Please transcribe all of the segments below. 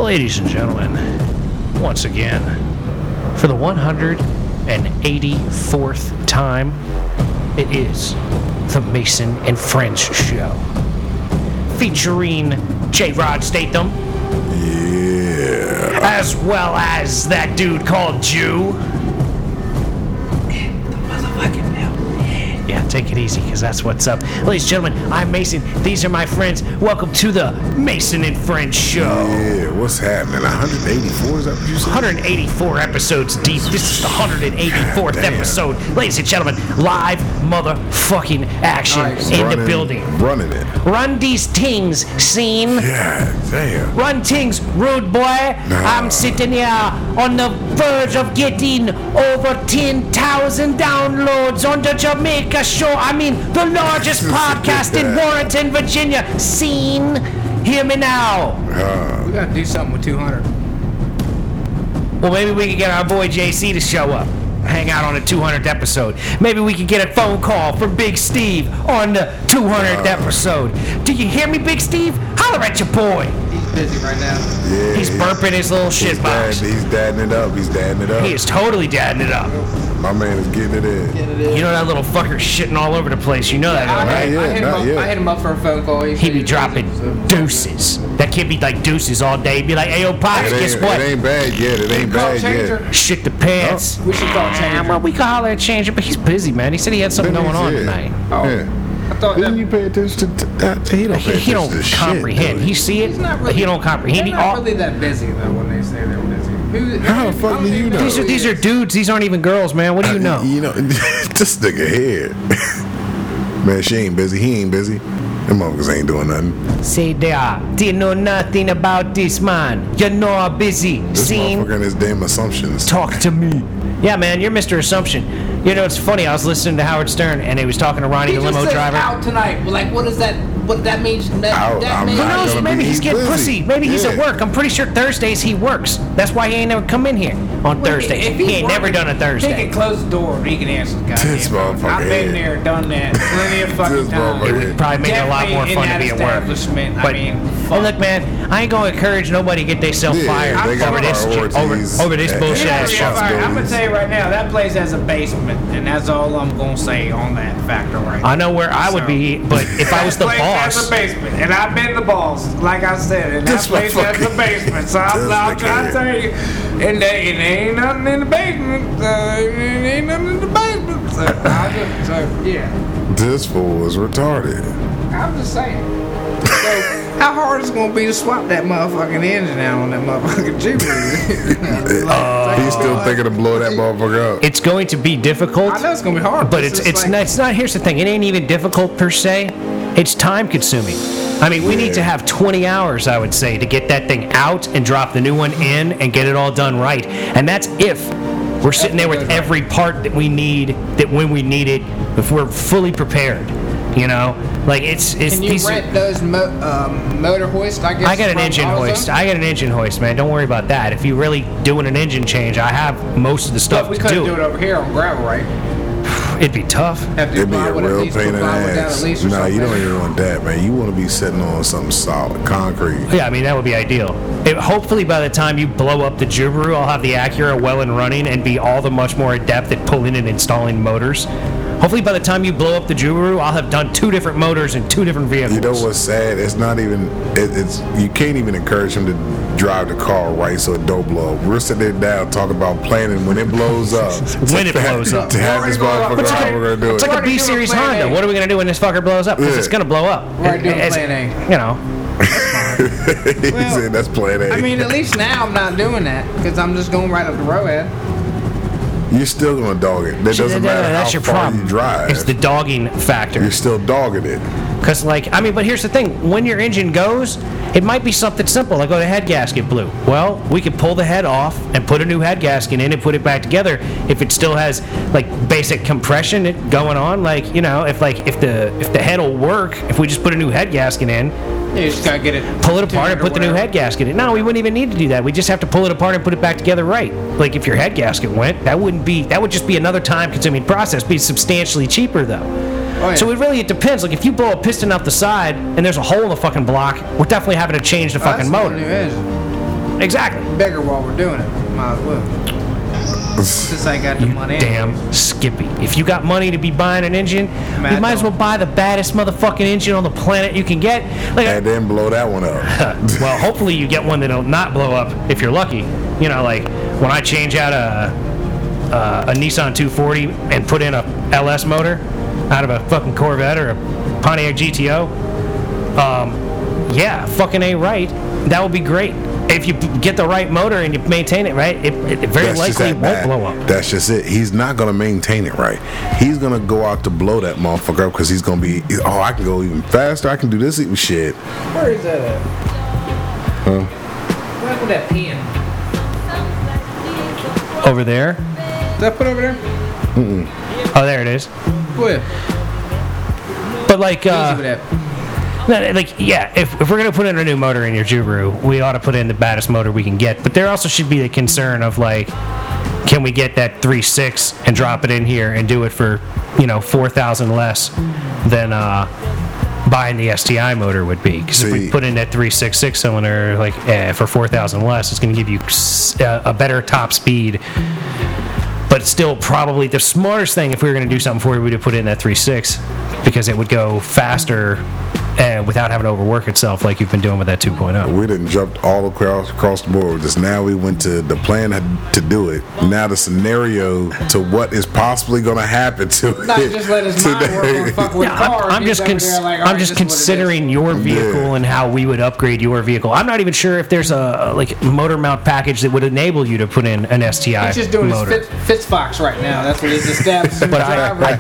Ladies and gentlemen, once again, for the 184th time, it is the Mason and Friends Show. Featuring J. Rod Statham. Yeah. As well as that dude called Jew. Yeah, take it easy, because that's what's up. Ladies and gentlemen, I'm Mason. These are my friends. Welcome to the Mason and Friends Show. Yeah, what's happening? 184, is that what you said? 184 episodes deep. This is the 184th Damn. episode. Ladies and gentlemen, live motherfucking action in the building. Running it. Run these tings, scene. Yeah, damn. Run tings, rude boy. I'm sitting here on the verge of getting over 10,000 downloads on the Jamaica Show. I mean, the largest podcast in Warrenton, Virginia. Scene. Hear me now. We gotta do something with 200. Well, maybe we could get our boy JC to show up. Hang out on the 200th episode. Maybe we could get a phone call from Big Steve on the 200th episode. Do you hear me, Big Steve? Holler at your boy. He's busy right now. Yeah, He's burping his little shit box. He's dadding it up. He is totally dadding it up. My man is getting it in. You know that little fucker shitting all over the place. You know that, I right? hit him up for a phone call. He be dropping deuces. That kid be like deuces all day. Be like, hey, yo, Pops, guess what? It ain't bad yet. It ain't bad yet. Shit the pants. We should call Changer. Well, we can holler at Changer, but he's busy, man. He said he had something going on tonight. Oh. Yeah. I thought Didn't that you pay attention to that? He don't pay He don't attention to comprehend. shit, He see it, he's not but really, he don't comprehend. They're not really that busy though when they say they're busy. How the fuck do you know? These are dudes. These aren't even girls, man. What do you know? You know, this nigga here. Man, she ain't busy. He ain't busy. Them motherfuckers ain't doing nothing. Say there. Do you know nothing about this, man? You know I'm busy. This Scene. motherfucker and his damn assumptions. Talk to me. Yeah, man, you're Mr. Assumption. You know, it's funny. I was listening to Howard Stern, and he was talking to Ronnie, the limo driver. Out tonight. Well, like, what does that? What that means? I'm Who knows? gonna Maybe be he's getting busy. pussy. Maybe he's at Yeah. work. I'm pretty sure Thursdays he works. That's why he ain't never come in here on Thursdays. He ain't never done a He Thursday. can close the door. He can answer the goddamn This phone. motherfucker I've been here. there, done that plenty of fucking This times. motherfucker It would probably make it a lot more fun to be at work. Establishment. But I mean, hey, look, man, I ain't gonna encourage nobody to get themselves Yeah, fired they got over this priorities over this and- bullshit yeah, ass show. I'm gonna tell you right now, that place has a basement, and that's all I'm gonna say on that factor right I know where I would be, but if I was the that place has boss, a basement, and I've been the boss, like I said, and that This place has a motherfucker- basement. So I'm This trying to nigga. tell you, and there ain't nothing in the basement. Ain't nothing in the basement. So yeah, This fool is retarded. I'm just saying. So how hard is it gonna be to swap that motherfucking engine out on that motherfucking Jeep? He's still thinking to blow that motherfucker up. it's going to be difficult. I know it's gonna be hard, But it's not. Here's the thing. It ain't even difficult per se. It's time consuming. I mean, we need to have 20 hours, I would say, to get that thing out and drop the new one in and get it all done right. And that's if we're sitting there with every part that we need, that when we need it, if we're fully prepared. You know, like it's. Can you these rent those motor hoist? I guess. I got an from engine AutoZone? hoist. I got an engine hoist, man. Don't worry about that. If you really doing an engine change, I have most of the stuff But we to couldn't do do it over here on gravel, right? It'd be tough. Have to It'd be buy a one at real least, pain in the buy one down ass. at least or Nah, you something. don't even want that, man. You want to be sitting on something solid, concrete. Yeah, I mean, that would be ideal. Hopefully, by the time you blow up the Subaru, I'll have the Acura well and running and be all the much more adept at pulling and installing motors. Hopefully, by the time you blow up the Subaru, I'll have done 2 different motors in 2 different vehicles. You know what's sad? It's not even. It's you can't even encourage him to drive the car right so it don't blow up. We're sitting there down talking about planning when it blows up. When it blows up. To have this motherfucker, how we're gonna do It's it. like a B-Series Plan Honda. A. What are we going to do when this fucker blows up? Because Yeah. it's going to blow up. We're doing As- plan A. You know. He said that's plan A. I mean, at least now I'm not doing that because I'm just going right up the road. You're still gonna dog it. That doesn't matter That's how your far problem. you drive. It's the dogging factor. You're still dogging it. Because, like, I mean, but here's the thing. When your engine goes, it might be something simple, like, oh, the head gasket blew. Well, we could pull the head off and put a new head gasket in and put it back together if it still has, like, basic compression going on. Like, you know, if the head will work, if we just put a new head gasket in, You just gotta get it. pull it apart tuned and or put the new whatever. head gasket in. No, we wouldn't even need to do that. We just have to pull it apart and put it back together right. Like, if your head gasket went, that would just be another time-consuming process. Be substantially cheaper, though. Oh, yeah. So it depends. Like, if you blow a piston out the side and there's a hole in the fucking block, we're definitely having to change the fucking That's motor. the new engine. exactly. Beggar while we're doing it. Might as well. Since I got the money. Damn Skippy. If you got money to be buying an engine, Man, you might as well buy the baddest motherfucking engine on the planet you can get. Like, And then blow that one up. well, hopefully you get one that'll not blow up if you're lucky. You know, like when I change out a Nissan 240 and put in a LS motor out of a fucking Corvette or a Pontiac GTO, yeah, fucking A right. That would be great. If you get the right motor and you maintain it right, it very That's just likely that won't bad. blow up. That's just it. He's not gonna maintain it right. He's gonna go out to blow that motherfucker up because he's gonna be. Oh, I can go even faster. I can do this even shit. Where is that at? Huh? What happened to that pen? Over there? Is that put over there? Oh, there it is. Where? But like, Easy with that. no, like, yeah, if we're gonna put in a new motor in your Subaru, we ought to put in the baddest motor we can get. But there also should be the concern of like, can we get that 3.6 and drop it in here and do it for, you know, $4,000 less than buying the STI motor would be? Because if we See- put in that 3.6 6-cylinder like for $4,000 less, it's gonna give you a better top speed. But still, probably the smartest thing if we were going to do something for you, we'd put in that 3.6 because it would go faster without having to overwork itself like you've been doing with that 2.0. We didn't jump all across the board. Just now we went to the plan to do it. Now the scenario to what is possibly going to happen to Not it. just let his mind work on fuck with Yeah, cars. I'm just I'm just considering your vehicle Yeah. and how we would upgrade your vehicle. I'm not even sure if there's a like motor mount package that would enable you to put in an STI He's just doing motor. his Fitzfox right now. That's what he's establishing. But I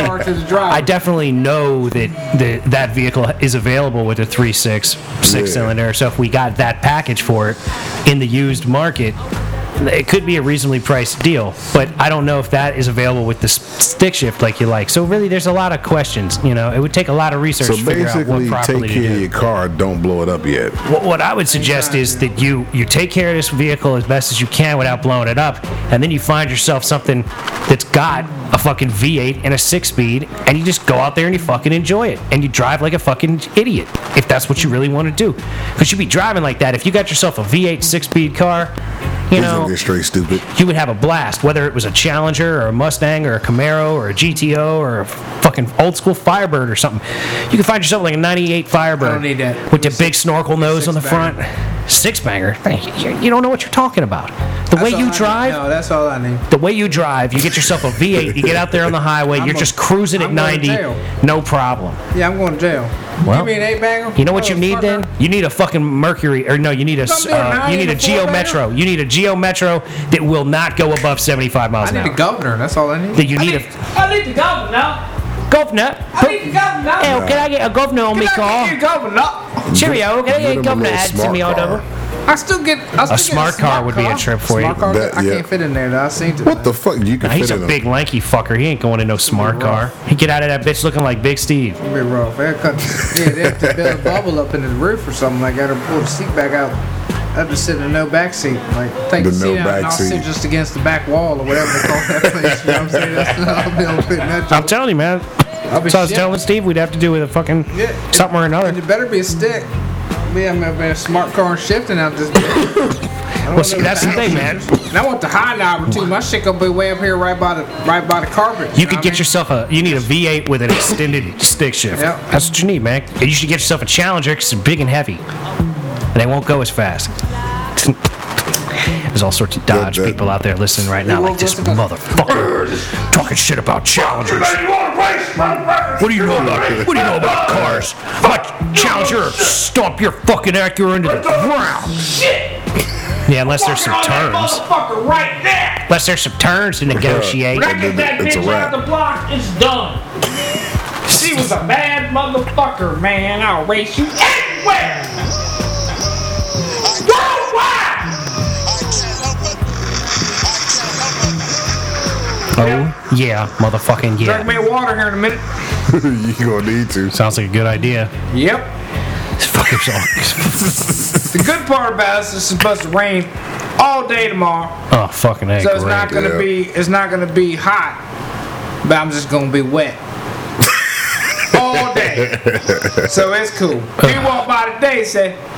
definitely know that that vehicle is available with a 3.6 6-cylinder. So if we got that package for it in the used market, it could be a reasonably priced deal. But I don't know if that is available with the stick shift like you like. So really, there's a lot of questions. You know, it would take a lot of research So to figure out what basically, properly take to care of do. your car. Don't blow it up yet. What I would suggest is that you take care of this vehicle as best as you can without blowing it up, and then you find yourself something that's got a fucking V8 and a 6-speed, and you just go out there and you fucking enjoy it, and you drive like a fucking idiot if that's what you really want to do. Because you'd be driving like that if you got yourself a V8 6-speed car. You He's know, gonna get straight stupid. you would have a blast, whether it was a Challenger or a Mustang or a Camaro or a GTO or a fucking old school Firebird or something. You could find yourself like a 98 Firebird I don't need that. with the big snorkel nose on the front. Six-banger. 6-banger. You don't know what you're talking about. The way you drive, No, that's all I need. the way you drive, you get yourself a V8, you get out there on the highway, you're just cruising at I'm going to 90, jail. no problem. Yeah, I'm going to jail. Well, Give me an 8-banger. You know what you need then? You need a fucking Mercury, or no, you need a Don't do a 9 you need a and a Geo 4-banger? Metro. You need a Geo Metro that will not go above 75 miles I an need hour. a governor. That's all I need. That you need a I need the governor now. governor. I need the governor. Hey, can I get a governor on me Can I car? get a governor? Cheerio, can I Get get him a a governor little add to smart me all car. over? I still get A smart car would be a trip for you. Smart car? That- I yeah. can't fit in there. Though. I seen it. What the fuck? You can Nah, he's fit a in big lanky fucker. He ain't going in no smart car. He get out of that bitch looking like Big Steve. It'll be rough. They have to build a bubble up in the roof or something. Like, I gotta pull the seat back out. I have to sit in a no back seat. Like, take The the no seat out back and I'll seat. sit just against the back wall or whatever they call that place. You know what I'm saying? That's I'll be able to fit in that I'm joint. telling you, man. I'll be So I was shit. telling Steve we'd have to do with a fucking Yeah. something or another. And it better be a stick. Yeah, I'm a smart car and shifting out this. Well, see, that's the thing, man. And I want the high knobber too. My shit gonna be way up here, right by the carpet. You could get yourself you need a V8 with an extended stick shift. Yep. That's what you need, man. And you should get yourself a Challenger because it's big and heavy. And they won't go as fast. There's all sorts of Dodge that- people out there listening right now, like this motherfucker talking shit about Challengers. What do you know about it? What do you know about cars? About Challenger, stomp your fucking Acura into the ground. Yeah, unless there's some turns. Motherfucker right there. Unless there's some turns to negotiate. When I get that It's a bitch wrap. out the block, it's done. She was a bad motherfucker, man. I'll race you anywhere. Oh, yeah, motherfucking Drink yeah. me a water here in a minute. You gonna need to. Sounds like a good idea. Yep. This fucker's all. The good part about this is it's supposed to rain all day tomorrow, Oh, fucking A, so it's great. not gonna be hot, but I'm just gonna be wet all day. So it's cool. He walked by today and said,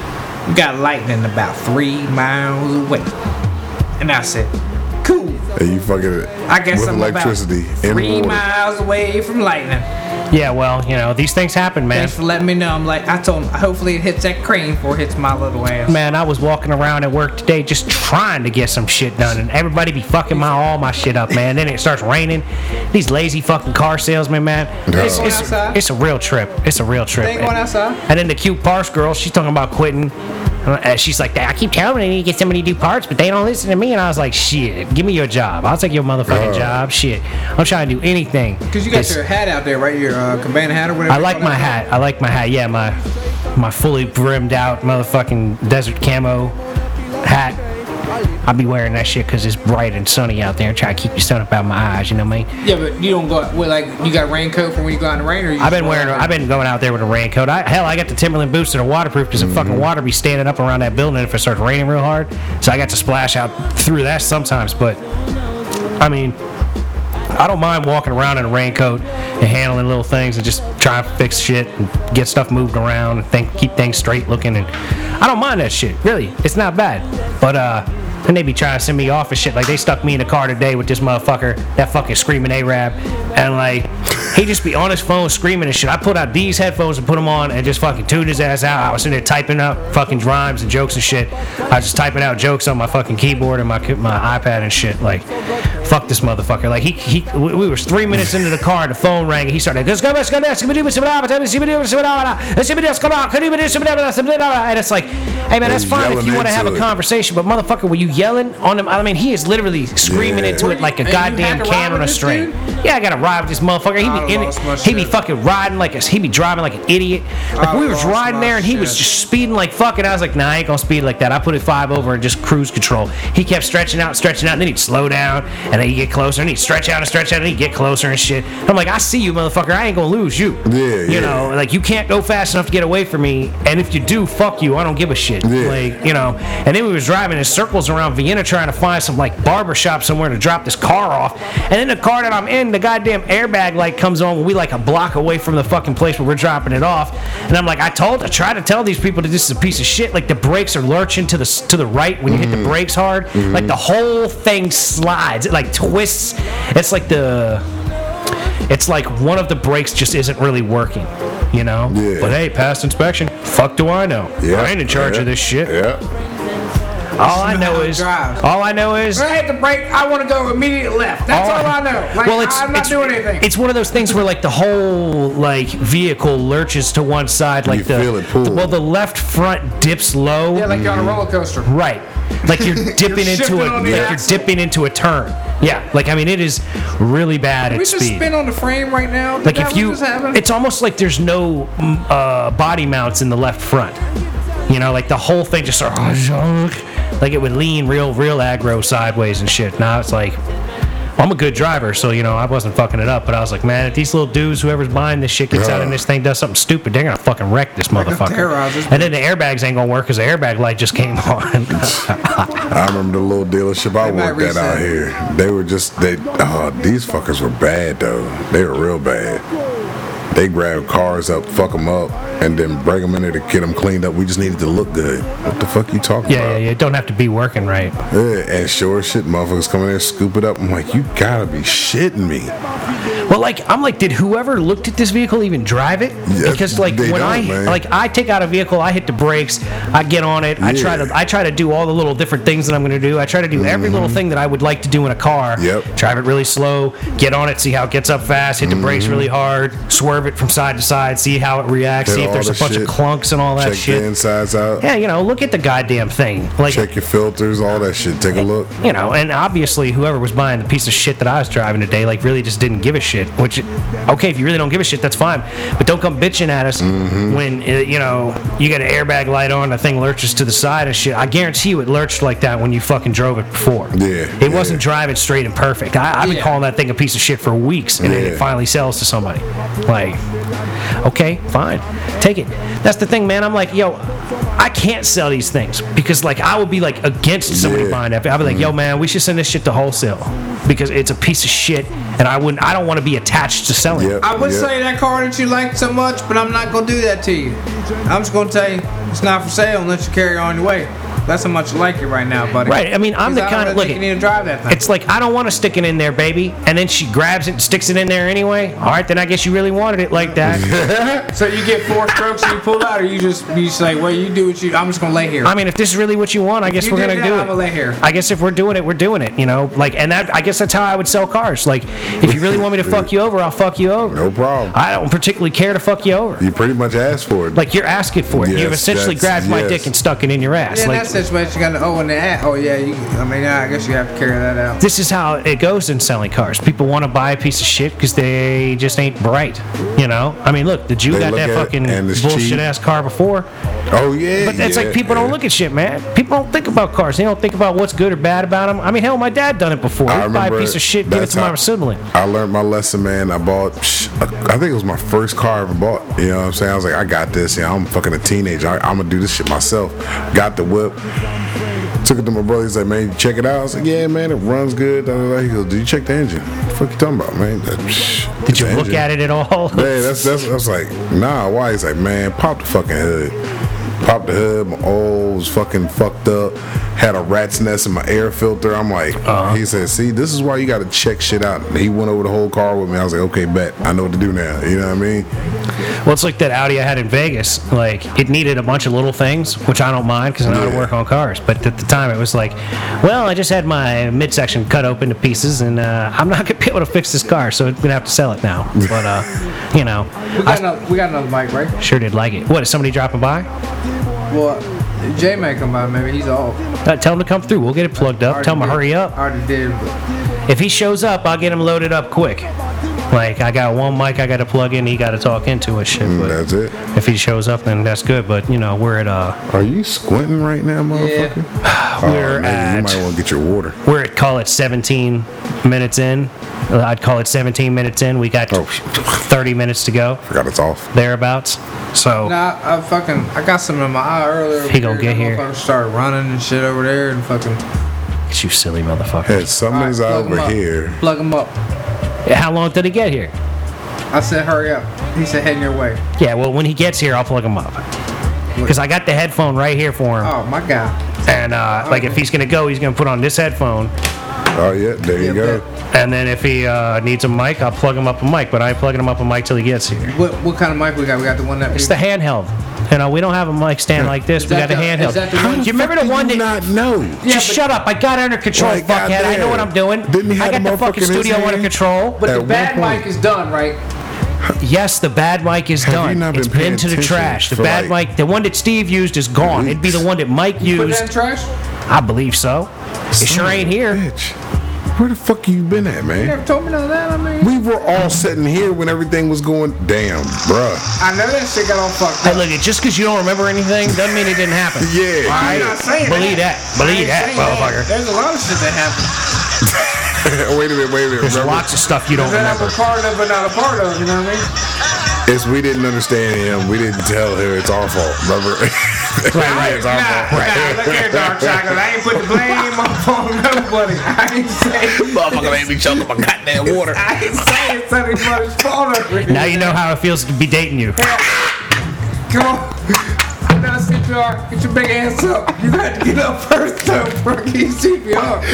We got lightning about 3 miles away. And I said, cool. And you fucking I guess with I'm electricity about in 3 water. miles away from lightning. Yeah, well, you know, these things happen, man. Thanks for letting me know. I'm like, I told him, hopefully it hits that crane before it hits my little ass. Man, I was walking around at work today just trying to get some shit done, and everybody be fucking all my shit up, man. Then it starts raining. These lazy fucking car salesmen, man. It's a real trip. It's a real trip. They ain't going outside. And then the cute parts girl, she's talking about quitting. She's like, I keep telling them I need to get somebody to do parts, but they don't listen to me. And I was like, shit, give me your job. I'll take your motherfucking job. Shit. I'm trying to do anything. Because you got your hat out there, right? Your cabana hat or whatever. I like my hat. I like my hat. Yeah, my fully brimmed out motherfucking desert camo hat. I'll be wearing that shit because it's bright and sunny out there and try to keep the sun up out my eyes, you know what I mean? Yeah, but you don't go with, like, you got a raincoat for when you go out in the rain, or you I've been going out there with a raincoat. Hell, I got the Timberland boots that are waterproof because the fucking water be standing up around that building if it starts raining real hard. So I got to splash out through that sometimes. But, I mean, I don't mind walking around in a raincoat and handling little things and just trying to fix shit and get stuff moved around and keep things straight looking. And I don't mind that shit, really. It's not bad. But, and they be trying to send me off and shit. Like, they stuck me in the car today with this motherfucker, that fucking screaming Arab. And, like, he just be on his phone screaming and shit. I put out these headphones and put them on and just fucking tuned his ass out. I was sitting there typing up fucking rhymes and jokes and shit. I was just typing out jokes on my fucking keyboard and my iPad and shit. Like, fuck this motherfucker. Like, we were 3 minutes into the car and the phone rang and he started, and it's like, hey man, that's fine if you want to have a conversation, but motherfucker, were you yelling on him? I mean, he is literally screaming into it like a goddamn can on a string. Yeah, I gotta ride with this motherfucker. He be fucking riding he be driving like an idiot. Like, we was riding there and he was just speeding like fucking. I was like, nah, I ain't gonna speed like that. I put it 5 over and just cruise control. He kept stretching out, and then he'd slow down, and then he'd get closer, and he'd stretch out, and he'd get closer and shit. I'm like, I see you, motherfucker. I ain't gonna lose you. You know, like, you can't go fast enough to get away from me, and if you do, fuck you. I don't give a shit. Like, you know. And then we was driving in circles around Vienna trying to find some like barber shop somewhere to drop this car off. And then the car that I'm in, the goddamn airbag light comes on when we like a block away from the fucking place where we're dropping it off. And I'm like, I try to tell these people that this is a piece of shit. Like, the brakes are lurching to the right when you hit the brakes hard. Like, the whole thing slides. It like twists. It's like one of the brakes just isn't really working, you know? Yeah. But hey, past inspection. Fuck do I know? I ain't in charge of this shit. All I know is when I hit the brake, I want to go immediate left. That's all I know. Like, I'm not doing anything. It's one of those things where like the whole like vehicle lurches to one side, like you feel it pull. the left front dips low. Yeah, like you're on a roller coaster. Right. Like you're dipping you're dipping into a turn. Yeah. Like, I mean, it is really bad at speed. We just spin on the frame right now. Like, it's almost like there's no body mounts in the left front. You know, like the whole thing just sort of like it would lean real aggro sideways and shit. Now it's like, I'm a good driver, so, you know, I wasn't fucking it up, but I was like, man, if these little dudes, whoever's buying this shit, gets out and this thing does something stupid, they're gonna fucking wreck this motherfucker. And then the airbags ain't gonna work because the airbag light just came on. I remember the little dealership I worked at out here. They were just, these fuckers were bad, though. They were real bad. They grab cars up, fuck them up, and then bring them in there to get them cleaned up. We just needed to look good. What the fuck you talking about? Yeah, it don't have to be working right. Yeah, and sure as shit, motherfuckers come in there, scoop it up. I'm like, you gotta be shitting me. Well, like, I'm like, did whoever looked at this vehicle even drive it? Yeah, because like when I take out a vehicle, I hit the brakes, I get on it, I try to do all the little different things that I'm gonna do. I try to do every little thing that I would like to do in a car. Drive it really slow, get on it, see how it gets up fast, hit the brakes really hard, swerve it from side to side, see how it reacts, see if there's a bunch of clunks and all that shit. Check the insides out. Yeah, you know, look at the goddamn thing. Like, check your filters, all that shit. Take a look. You know, and obviously whoever was buying the piece of shit that I was driving today, like, really just didn't give a shit. Which, okay, if you really don't give a shit, that's fine. But don't come bitching at us when, you know, you got an airbag light on, the thing lurches to the side and shit. I guarantee you it lurched like that when you fucking drove it before. It wasn't driving straight and perfect. I've been calling that thing a piece of shit for weeks, and then it finally sells to somebody. Like, Okay, fine. Take it. That's the thing, man. I'm like, yo, I can't sell these things because, like, I would be, like, against somebody buying that. I'd be like, yo, man, we should send this shit to wholesale because it's a piece of shit, and I don't want to be attached to selling it. I would say that car that you like so much, but I'm not going to do that to you. I'm just going to tell you it's not for sale unless you carry it on your way. That's how much you like it right now, buddy. Right. I mean, I'm the kind of look. You need to drive that thing. It's like I don't want to stick it in there, baby, and then she grabs it and sticks it in there anyway. All right, then I guess you really wanted it like that. So you get 4 strokes and you pull out, or you just say, well, you do what you. I'm just gonna lay here. I mean, if this is really what you want, I guess we're gonna do it. I'm gonna lay here. I guess if we're doing it, we're doing it. You know, like, and that I guess that's how I would sell cars. Like, if you really want me to fuck you over, I'll fuck you over. No problem. I don't particularly care to fuck you over. You pretty much asked for it. Like, you're asking for it. Yes, You've essentially grabbed my dick and stuck it in your ass. Yeah, like, in that situation, you gotta. In the ass. Oh yeah, I guess you have to carry that out. This is how it goes in selling cars. People want to buy a piece of shit because they just ain't bright. You know? I mean, look, the Jew got that fucking bullshit ass car before. Oh yeah. But it's like people don't look at shit, man. People don't think about cars. They don't think about what's good or bad about them. I mean, hell, my dad done it before. He'd buy a piece of shit, give it to my sibling. I learned my lesson, man. I bought. I think it was my first car I ever bought. You know what I'm saying? I was like, I got this. You know, I'm fucking a teenager. I'm gonna do this shit myself. Got the whip. Took it to my brother. He's like, man, you check it out. I was like, yeah, man, it runs good. He goes, did you check the engine? What the fuck you talking about, man? Did you look at it at all? Man, I was like, nah, why? He's like, man, pop the fucking hood. Popped the hood. My oil was fucking fucked up. Had a rat's nest in my air filter. I'm like, he said, see, this is why you got to check shit out. And he went over the whole car with me. I was like, okay, bet. I know what to do now. You know what I mean? Well, it's like that Audi I had in Vegas. Like, it needed a bunch of little things, which I don't mind because I know how to work on cars. But at the time, it was like, well, I just had my midsection cut open to pieces, and I'm not going to be able to fix this car, so I'm going to have to sell it now. But, you know. We got another mic, right? Sure did like it. What, is somebody dropping by? Well, Jay may come by. Maybe he's off. Tell him to come through. We'll get it plugged up. Tell him to hurry up. Already did. But if he shows up, I'll get him loaded up quick. Like, I got one mic I got to plug in. He got to talk into it. Shit. But that's it. If he shows up, then that's good. But, you know, we're at... Are you squinting right now, motherfucker? Yeah. We're at... You might want to get your water. We're at, call it 17 minutes in. I'd call it 17 minutes in. We got 30 minutes to go. Forgot it's off. Thereabouts. So... Nah, I got some in my eye earlier. He gonna get here. Started running and shit over there and fucking... You silly motherfucker. Hey, somebody's over here. Plug him up. How long did he get here? I said hurry up. He said heading your way. Yeah, well, when he gets here, I'll plug him up. Because I got the headphone right here for him. Oh, my God. And, like, if he's going to go, he's going to put on this headphone. Oh, yeah, there you go. And then if he needs a mic, I'll plug him up a mic. But I ain't plugging him up a mic till he gets here. What kind of mic we got? We got the one that... It's the handheld. You know, we don't have a mic stand like this. We got a handheld. Is that the one? Do you remember the one that... not know? Just shut up. I got it under control, fuckhead. I know what I'm doing. I got the fucking studio under control. But the bad mic is done, right? Yes, the bad mic is done. It's been to the trash. The bad mic, the one that Steve used is gone. It'd be the one that Mike used. Put that in trash? I believe so. It sure ain't here. Bitch. Where the fuck you been at, man? You never told me none of that, I mean. We were all sitting here when everything was going, damn, bruh. I know that shit got all fucked up. Hey, look, just because you don't remember anything doesn't mean it didn't happen. Yeah. All right? I'm not saying Believe that. Believe that, motherfucker. There's a lot of shit that happened. Wait a minute. There's lots of stuff you don't that remember. I'm a part of but not a part of, you know what I mean? It's we didn't understand him. We didn't tell her it's our fault. Remember? Right. It's our fault. Look here, Dark Chocolate. I ain't put the blame on nobody. I ain't saying... Motherfucker made me choke up my goddamn water. I ain't saying it's anybody's fault over here. Now you know how it feels to be dating you. Come on. I know CPR. Get your big ass up. You got to get up first, though, before I get CPR.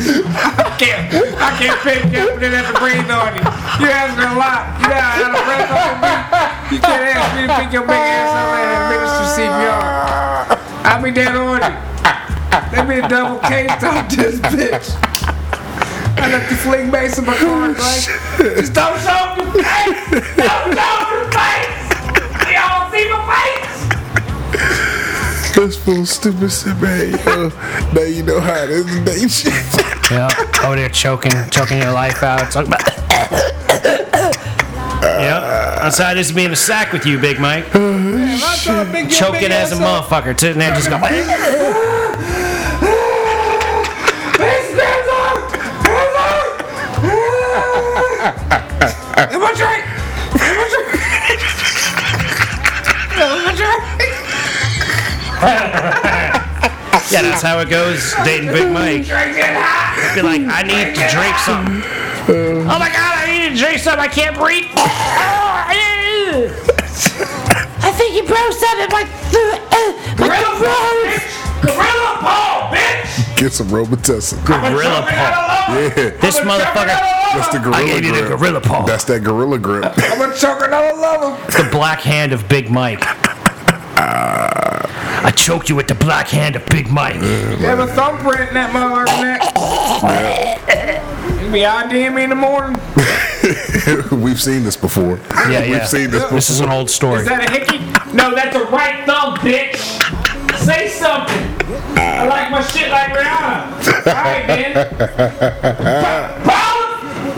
I can't pick you up and then have to breathe on you. You're asking a lot. You know how to breath on me. You can't ask me to pick your big ass up and administer CPR. I'll be dead on you. Let me a double case on this bitch. I left the fling base in my car, right? Just don't show me your face. Don't show me your face. Y'all see my face? This fool stupid shit, man. Now you know how it is today, shit. Yeah, over there choking your life out. Talking about. Yeah, outside this being a sack with you, Big Mike. Choking as a motherfucker, sitting there just going. Am I drink? Yeah, that's how it goes dating Big Mike. Be like, I need to drink something. Oh my God, I need to drink something. I can't breathe. I think you broke something. Gorilla Paul, bitch! Get some Robitussin. Gorilla Paw. Yeah. This motherfucker. That's the gorilla I gave you the grip. Gorilla Paw. That's that gorilla grip. I'm a choke another lover. It's the black hand of Big Mike. I choked you with the black hand of Big Mike. You have a thumbprint in that motherfucker's neck. You be IDing me in the morning. We've seen this before. Yeah. We've seen this before. This is an old story. Is that a hickey? No, that's a right thumb, bitch. Say something. I like my shit like Rihanna. Alright, man. Paul!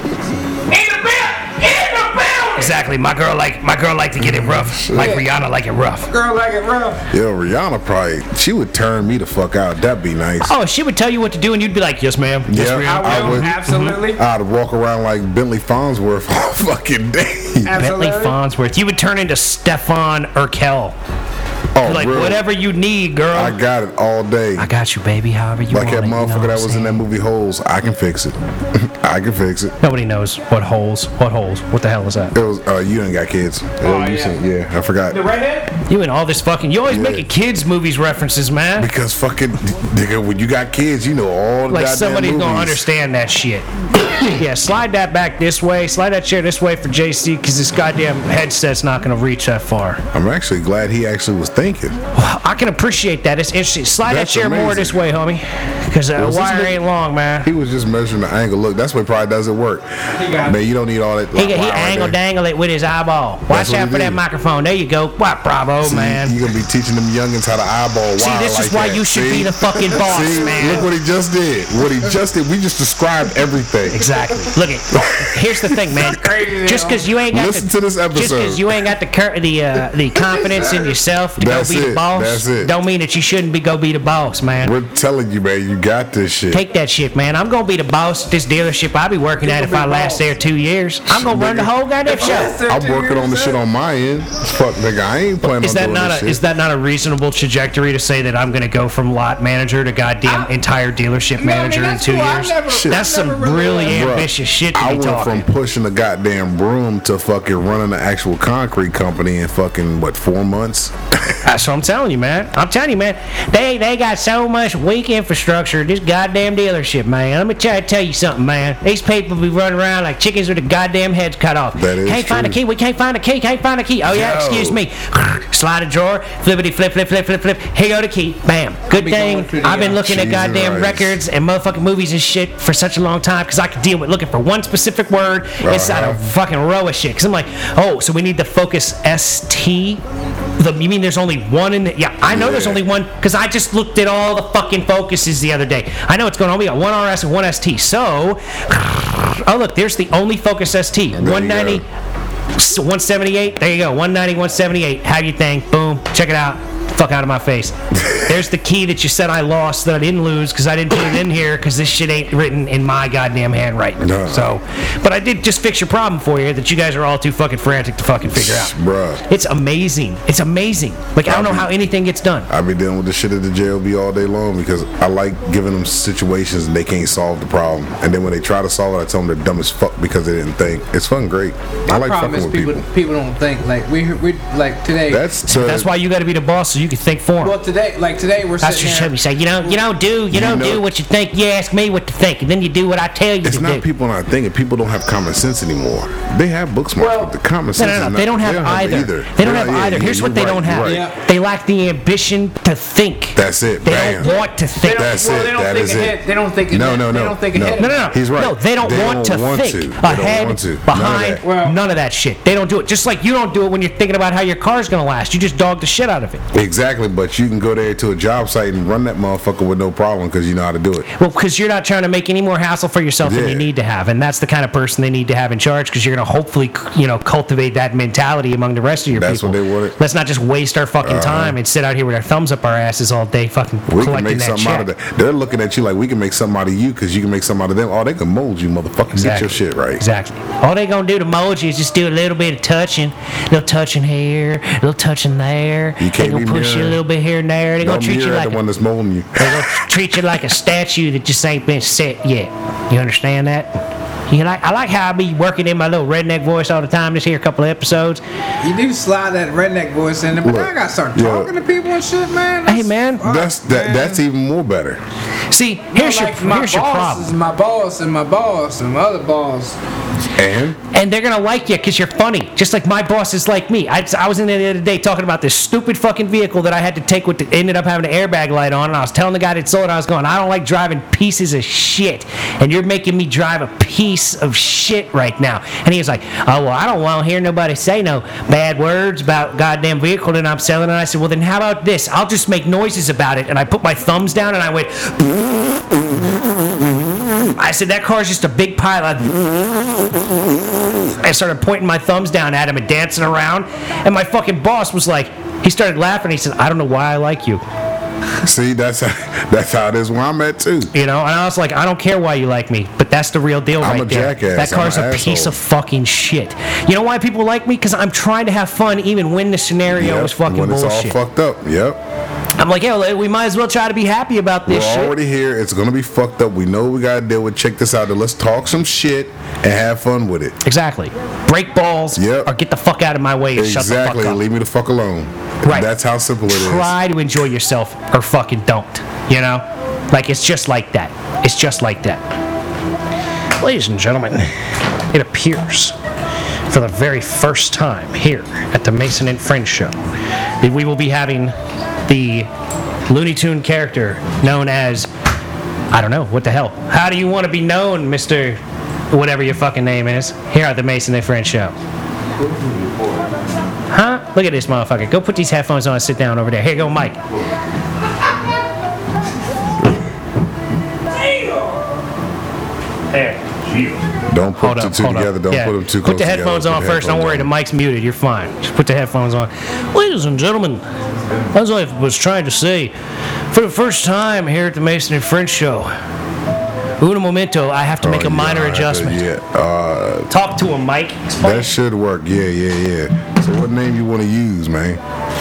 In the building! Exactly. My girl like to get it rough. Like Rihanna like it rough. Girl like it rough. Yo, Rihanna probably, she would turn me the fuck out. That'd be nice. Oh, she would tell you what to do and you'd be like, yes, ma'am. Yes, Yeah. Rihanna. I will, would. absolutely. I'd walk around like Bentley Farnsworth all fucking day. Bentley Absolutely. Farnsworth. You would turn into Stefan Urkel. Oh, Like, real. whatever you need, girl. I got it all day. I got you, baby. However you Like want that it, you know motherfucker what that I'm was in that saying? movie Holes. I can fix it. I can fix it. Nobody knows what holes. What holes? What the hell is that? It was you ain't got kids. Oh, You yeah. seen- yeah, I forgot. The redhead? You and all this fucking. You always Yeah. making kids movies references, man. Because fucking nigga, when you got kids, you know all the Like goddamn somebody's movies. gonna understand that shit. Yeah, slide that back this way. Slide that chair this way for JC, because this goddamn headset's not gonna reach that far. I'm actually glad he actually was thinking. I can appreciate that. It's interesting. Slide That's that chair more amazing. this way, homie. Because the Was this wire nigga- ain't long, man. He was just measuring the angle. Look, that's what probably doesn't work. got Man, you don't need all that. He wire right angle there. dangle it with his eyeball. Watch what out he for that did. microphone. There you go. What, bravo, See, man. you gonna be teaching them youngins how to eyeball See, wire this like is why that. you should See? be the fucking boss, See, man. look what he just did. What he just did. We just described everything. Exactly. Look at. Here's the thing, man. Crazy, Just yo. because you ain't got Listen to this Just episode. because you ain't got the confidence in yourself to That's go be the it. boss, That's it. don't mean that you shouldn't go be the boss, man. We're telling you, man, you got this shit. Take that shit, man. I'm gonna be the boss at this dealership I'll be working at if I last there 2 years. I'm gonna run the whole goddamn show. I'm working on the shit on my end. Fuck, nigga, I ain't planning Is on that doing not this a shit. is that not a reasonable trajectory to say that I'm gonna go from lot manager to goddamn entire dealership manager in 2 years? That's some really Bruh, ambitious shit to I be went talking. from pushing a goddamn broom to fucking running an actual concrete company in fucking, what, 4 months? That's what I'm telling you, man. I'm telling you, man. They got so much weak infrastructure at this goddamn dealership, man. Let me tell you something, man. These people be running around like chickens with their goddamn heads cut off. That is Can't find a true. key. We can't find a key. Can't find a key. Oh yeah, Yo. excuse me. Slide a drawer. Flippity flip flip flip flip flip. Here go the key. Bam. Good be thing going to the, I've been looking at Jesus goddamn Christ. records and motherfucking movies and shit for such a long time because I could deal with looking for one specific word inside a fucking row of shit. Because I'm like, oh, so we need the Focus ST. You mean there's only one in the? Yeah, I know there's Yeah. only one because I just looked at all the fucking Focuses the other day. I know what's going on. We got one RS and one ST. So, oh look, there's the only Focus ST. you 190, go. 178. There you go. 190, 178. Have your thing. Boom. Check it out. Fuck out of my face. There's the key that you said I lost that I didn't lose because I didn't put it in here because this shit ain't written in my goddamn handwriting. No. So, but I did just fix your problem for you that you guys are all too fucking frantic to fucking figure out. Bruh. It's amazing. It's amazing. Like, I don't know how anything gets done. I be dealing with the shit at the JLB all day long because I like giving them situations and they can't solve the problem. And then when they try to solve it, I tell them they're dumb as fuck because they didn't think. It's fucking great. I like problem fucking is with people. people don't think like we like today. That's why you got to be the boss so you can think for well them. today we're That's sitting what there. should be say. You don't do what you think. You ask me what to think, and then you do what I tell you It's to not do. people not thinking. People don't have common sense anymore. They have book smarts, Well, but the common sense No. is not. They don't have either. They don't have either. Here's what they don't have. Right. Yeah. They lack the ambition to think. That's it. They Bam. don't want to They think. don't, That's well, it. They don't That think is ahead. it. They don't think No, ahead. no, They no. don't think No. ahead. No. He's right. No, they don't want to want think to. They don't ahead, want to. None of behind, that. Well- none of that shit. They don't do it. Just like you don't do it when you're thinking about how your car's going to last. You just dog the shit out of it. Exactly, but you can go there to a job site and run that motherfucker with no problem because you know how to do it. Well, because you're not trying to make any more hassle for yourself than Yeah. you need to have, and that's the kind of person they need to have in charge. Because you're going to hopefully, cultivate that mentality among the rest of your That's people. what they wanted. Let's not just waste our fucking time and sit out here with our thumbs up our asses all day, fucking We can collecting make that something check. out of that. They're looking at you like we can make something out of you because you can make something out of them. Oh, they can mold you, motherfucker. Get your shit right. Exactly. All they gonna do to mold you is just do a little bit of touching, little touching here, little touching there. You They can't gonna be push you a mirroring. little bit here and there. They gonna Don't treat you mirror like the one that's molding you. they gonna treat you like a statue that just ain't been set yet. You understand that? I like how I be working in my little redneck voice all the time. Just here a couple of episodes. You do slide that redneck voice in there, but Look, I gotta start yeah. talking to people and shit, man. Hey, man. fuck, man. That's even more better. See, here's your problem. Is my boss and my boss and my other boss. And And they're gonna like you because you're funny, just like my boss is like me. I was in there the other day talking about this stupid fucking vehicle that I had to take with ended up having an airbag light on, and I was telling the guy that sold it, I was going, I don't like driving pieces of shit, and you're making me drive a piece of shit right now. And he was like, oh, well, I don't want to hear nobody say no bad words about goddamn vehicle that I'm selling. And I said, well, then how about this? I'll just make noises about it. And I put my thumbs down and I went, I said, that car's just a big pile of... I started pointing my thumbs down at him and dancing around. And my fucking boss was like, he started laughing. He said, I don't know why I like you. see, that's how it is where I'm at too. You know, and I was like, I don't care why you like me, but that's the real deal I'm right a there. jackass. That car's I'm a an piece asshole. of fucking shit. You know why people like me? Because I'm trying to have fun even when the scenario Yep, is fucking when it's bullshit. all fucked up. Yep. I'm like, yeah, we might as well try to be happy about this We're shit. already here. It's gonna be fucked up. We know what we gotta deal with. Check this out. Let's talk some shit and have fun with it. Exactly. Break balls Yep. or get the fuck out of my way and shut the Exactly. fuck up. Leave me the fuck alone. Right. That's how simple it is. Try to enjoy yourself or fucking don't. You know? Like, it's just like that. It's just like that. Ladies and gentlemen, it appears for the very first time here at the Mason and Friends show that we will be having the Looney Tune character known as, I don't know, what the hell? How do you want to be known, Mr. whatever your fucking name is, here at the Mason and Friends show? Huh? Look at this motherfucker. Go put these headphones on and sit down over there. Here you go, Mike. There. Don't put the two together. Don't Yeah. put them too close Put the headphones together. on Put the first. Don't headphones worry, the on. mic's muted. You're fine. Just put the headphones on. Ladies and gentlemen, as I was trying to say, for the first time here at the Mason and Friends show, uno momento, I have to make a minor adjustment. Yeah. Talk to him, Mike. Explain. That should work. Yeah. So what name you want to use, man?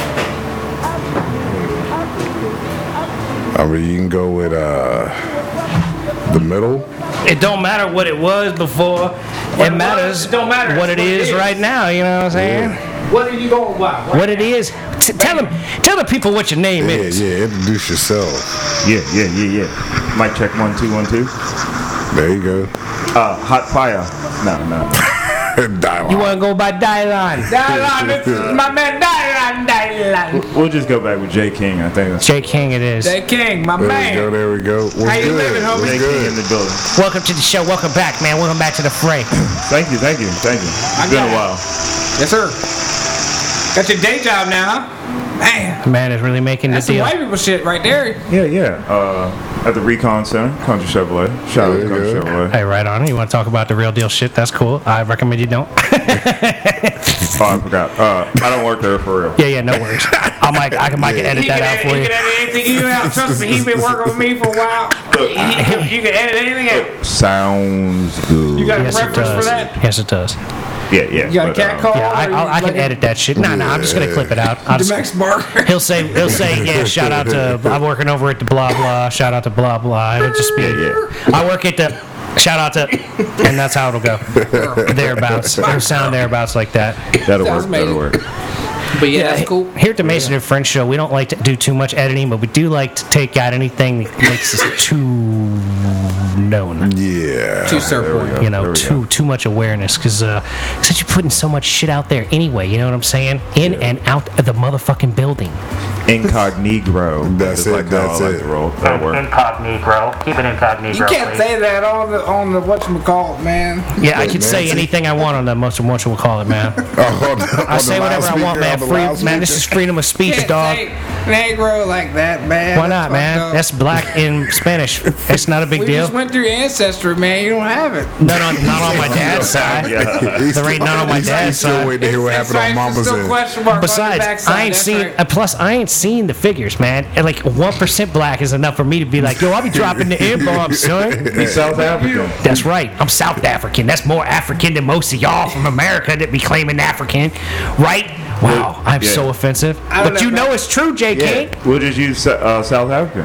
I mean, you can go with the middle. It don't matter what it was before. It matters what it is right now. You know what I'm saying? What are you going by? What it is. Tell the people what your name is. Yeah. Introduce yourself. Yeah. Mic check 1 2 1 2. There you go. Hot fire. No. Dialogue. You want to go by Dylon? Dylan, this is my man Dylan. We'll just go back with Jay King. I think that's Jay King it is. Jay King, my man. There we go. What's How you good? living, homie? What's Jay King in good? the building. Welcome to the show. Welcome back, man. Welcome back to the fray. Thank you. It's been got a it. while. Yes, sir. Got your day job now, huh? Man. The man is really making the That's some deal. white people shit right there. Yeah. At the Recon Center, Country Chevrolet. Shout out There to you Country go. Chevrolet. Hey, right on. You want to talk about the real deal shit? That's cool. I recommend you don't. Oh, I forgot. I don't work there for real. Yeah, no worries. I might edit that out for He you. can edit anything you out. Trust me, he's been working with me for a while. You can edit anything out. Sounds good. You got a Yes, it preference for does. that? Yes, it does. Yeah. You got a cat call? Yeah, or you I can like edit that shit. Nah, I'm just gonna clip it out. I'll The just- Max Barker. He'll say, yeah, shout out to, I'm working over at the blah blah, shout out to blah blah. It'll just be, I work at the, shout out to, and that's how it'll go. Thereabouts. It'll sound thereabouts like that. That'll Sounds work. But yeah, that's cool. Here at the Mason and Friends show, we don't like to do too much editing, but we do like to take out anything that makes us too known. Yeah. Too surfboard. You know, too much awareness, because since you're putting so much shit out there anyway, you know what I'm saying? In and out of the motherfucking building. Incognito. That's it. That's it. That work. Incognito. Keep it incognito. You can't say that on the whatchamacallit, man. Yeah, I can say anything I want on the whatchamacallit, man. I say whatever I want, man. Free, man, this is freedom of speech, Can't dog. say Negro like that, man. Why not, man? That's black in Spanish. It's not a big we deal. just went through your ancestry, man. You don't have it. No, not on my dad's side. There ain't none on my dad's Still side. waiting to hear what happened on Mama's still end. question mark on the Besides, backside, I ain't that's seen. right. Plus, I ain't seen the figures, man. And like 1% black is enough for me to be like, yo, I'll be dropping the N-bomb, son. He's South African. That's right. I'm South African. That's more African than most of y'all from America that be claiming African, right? Wow, I'm so offensive. But you know it's true, J.K. We'll just use South African.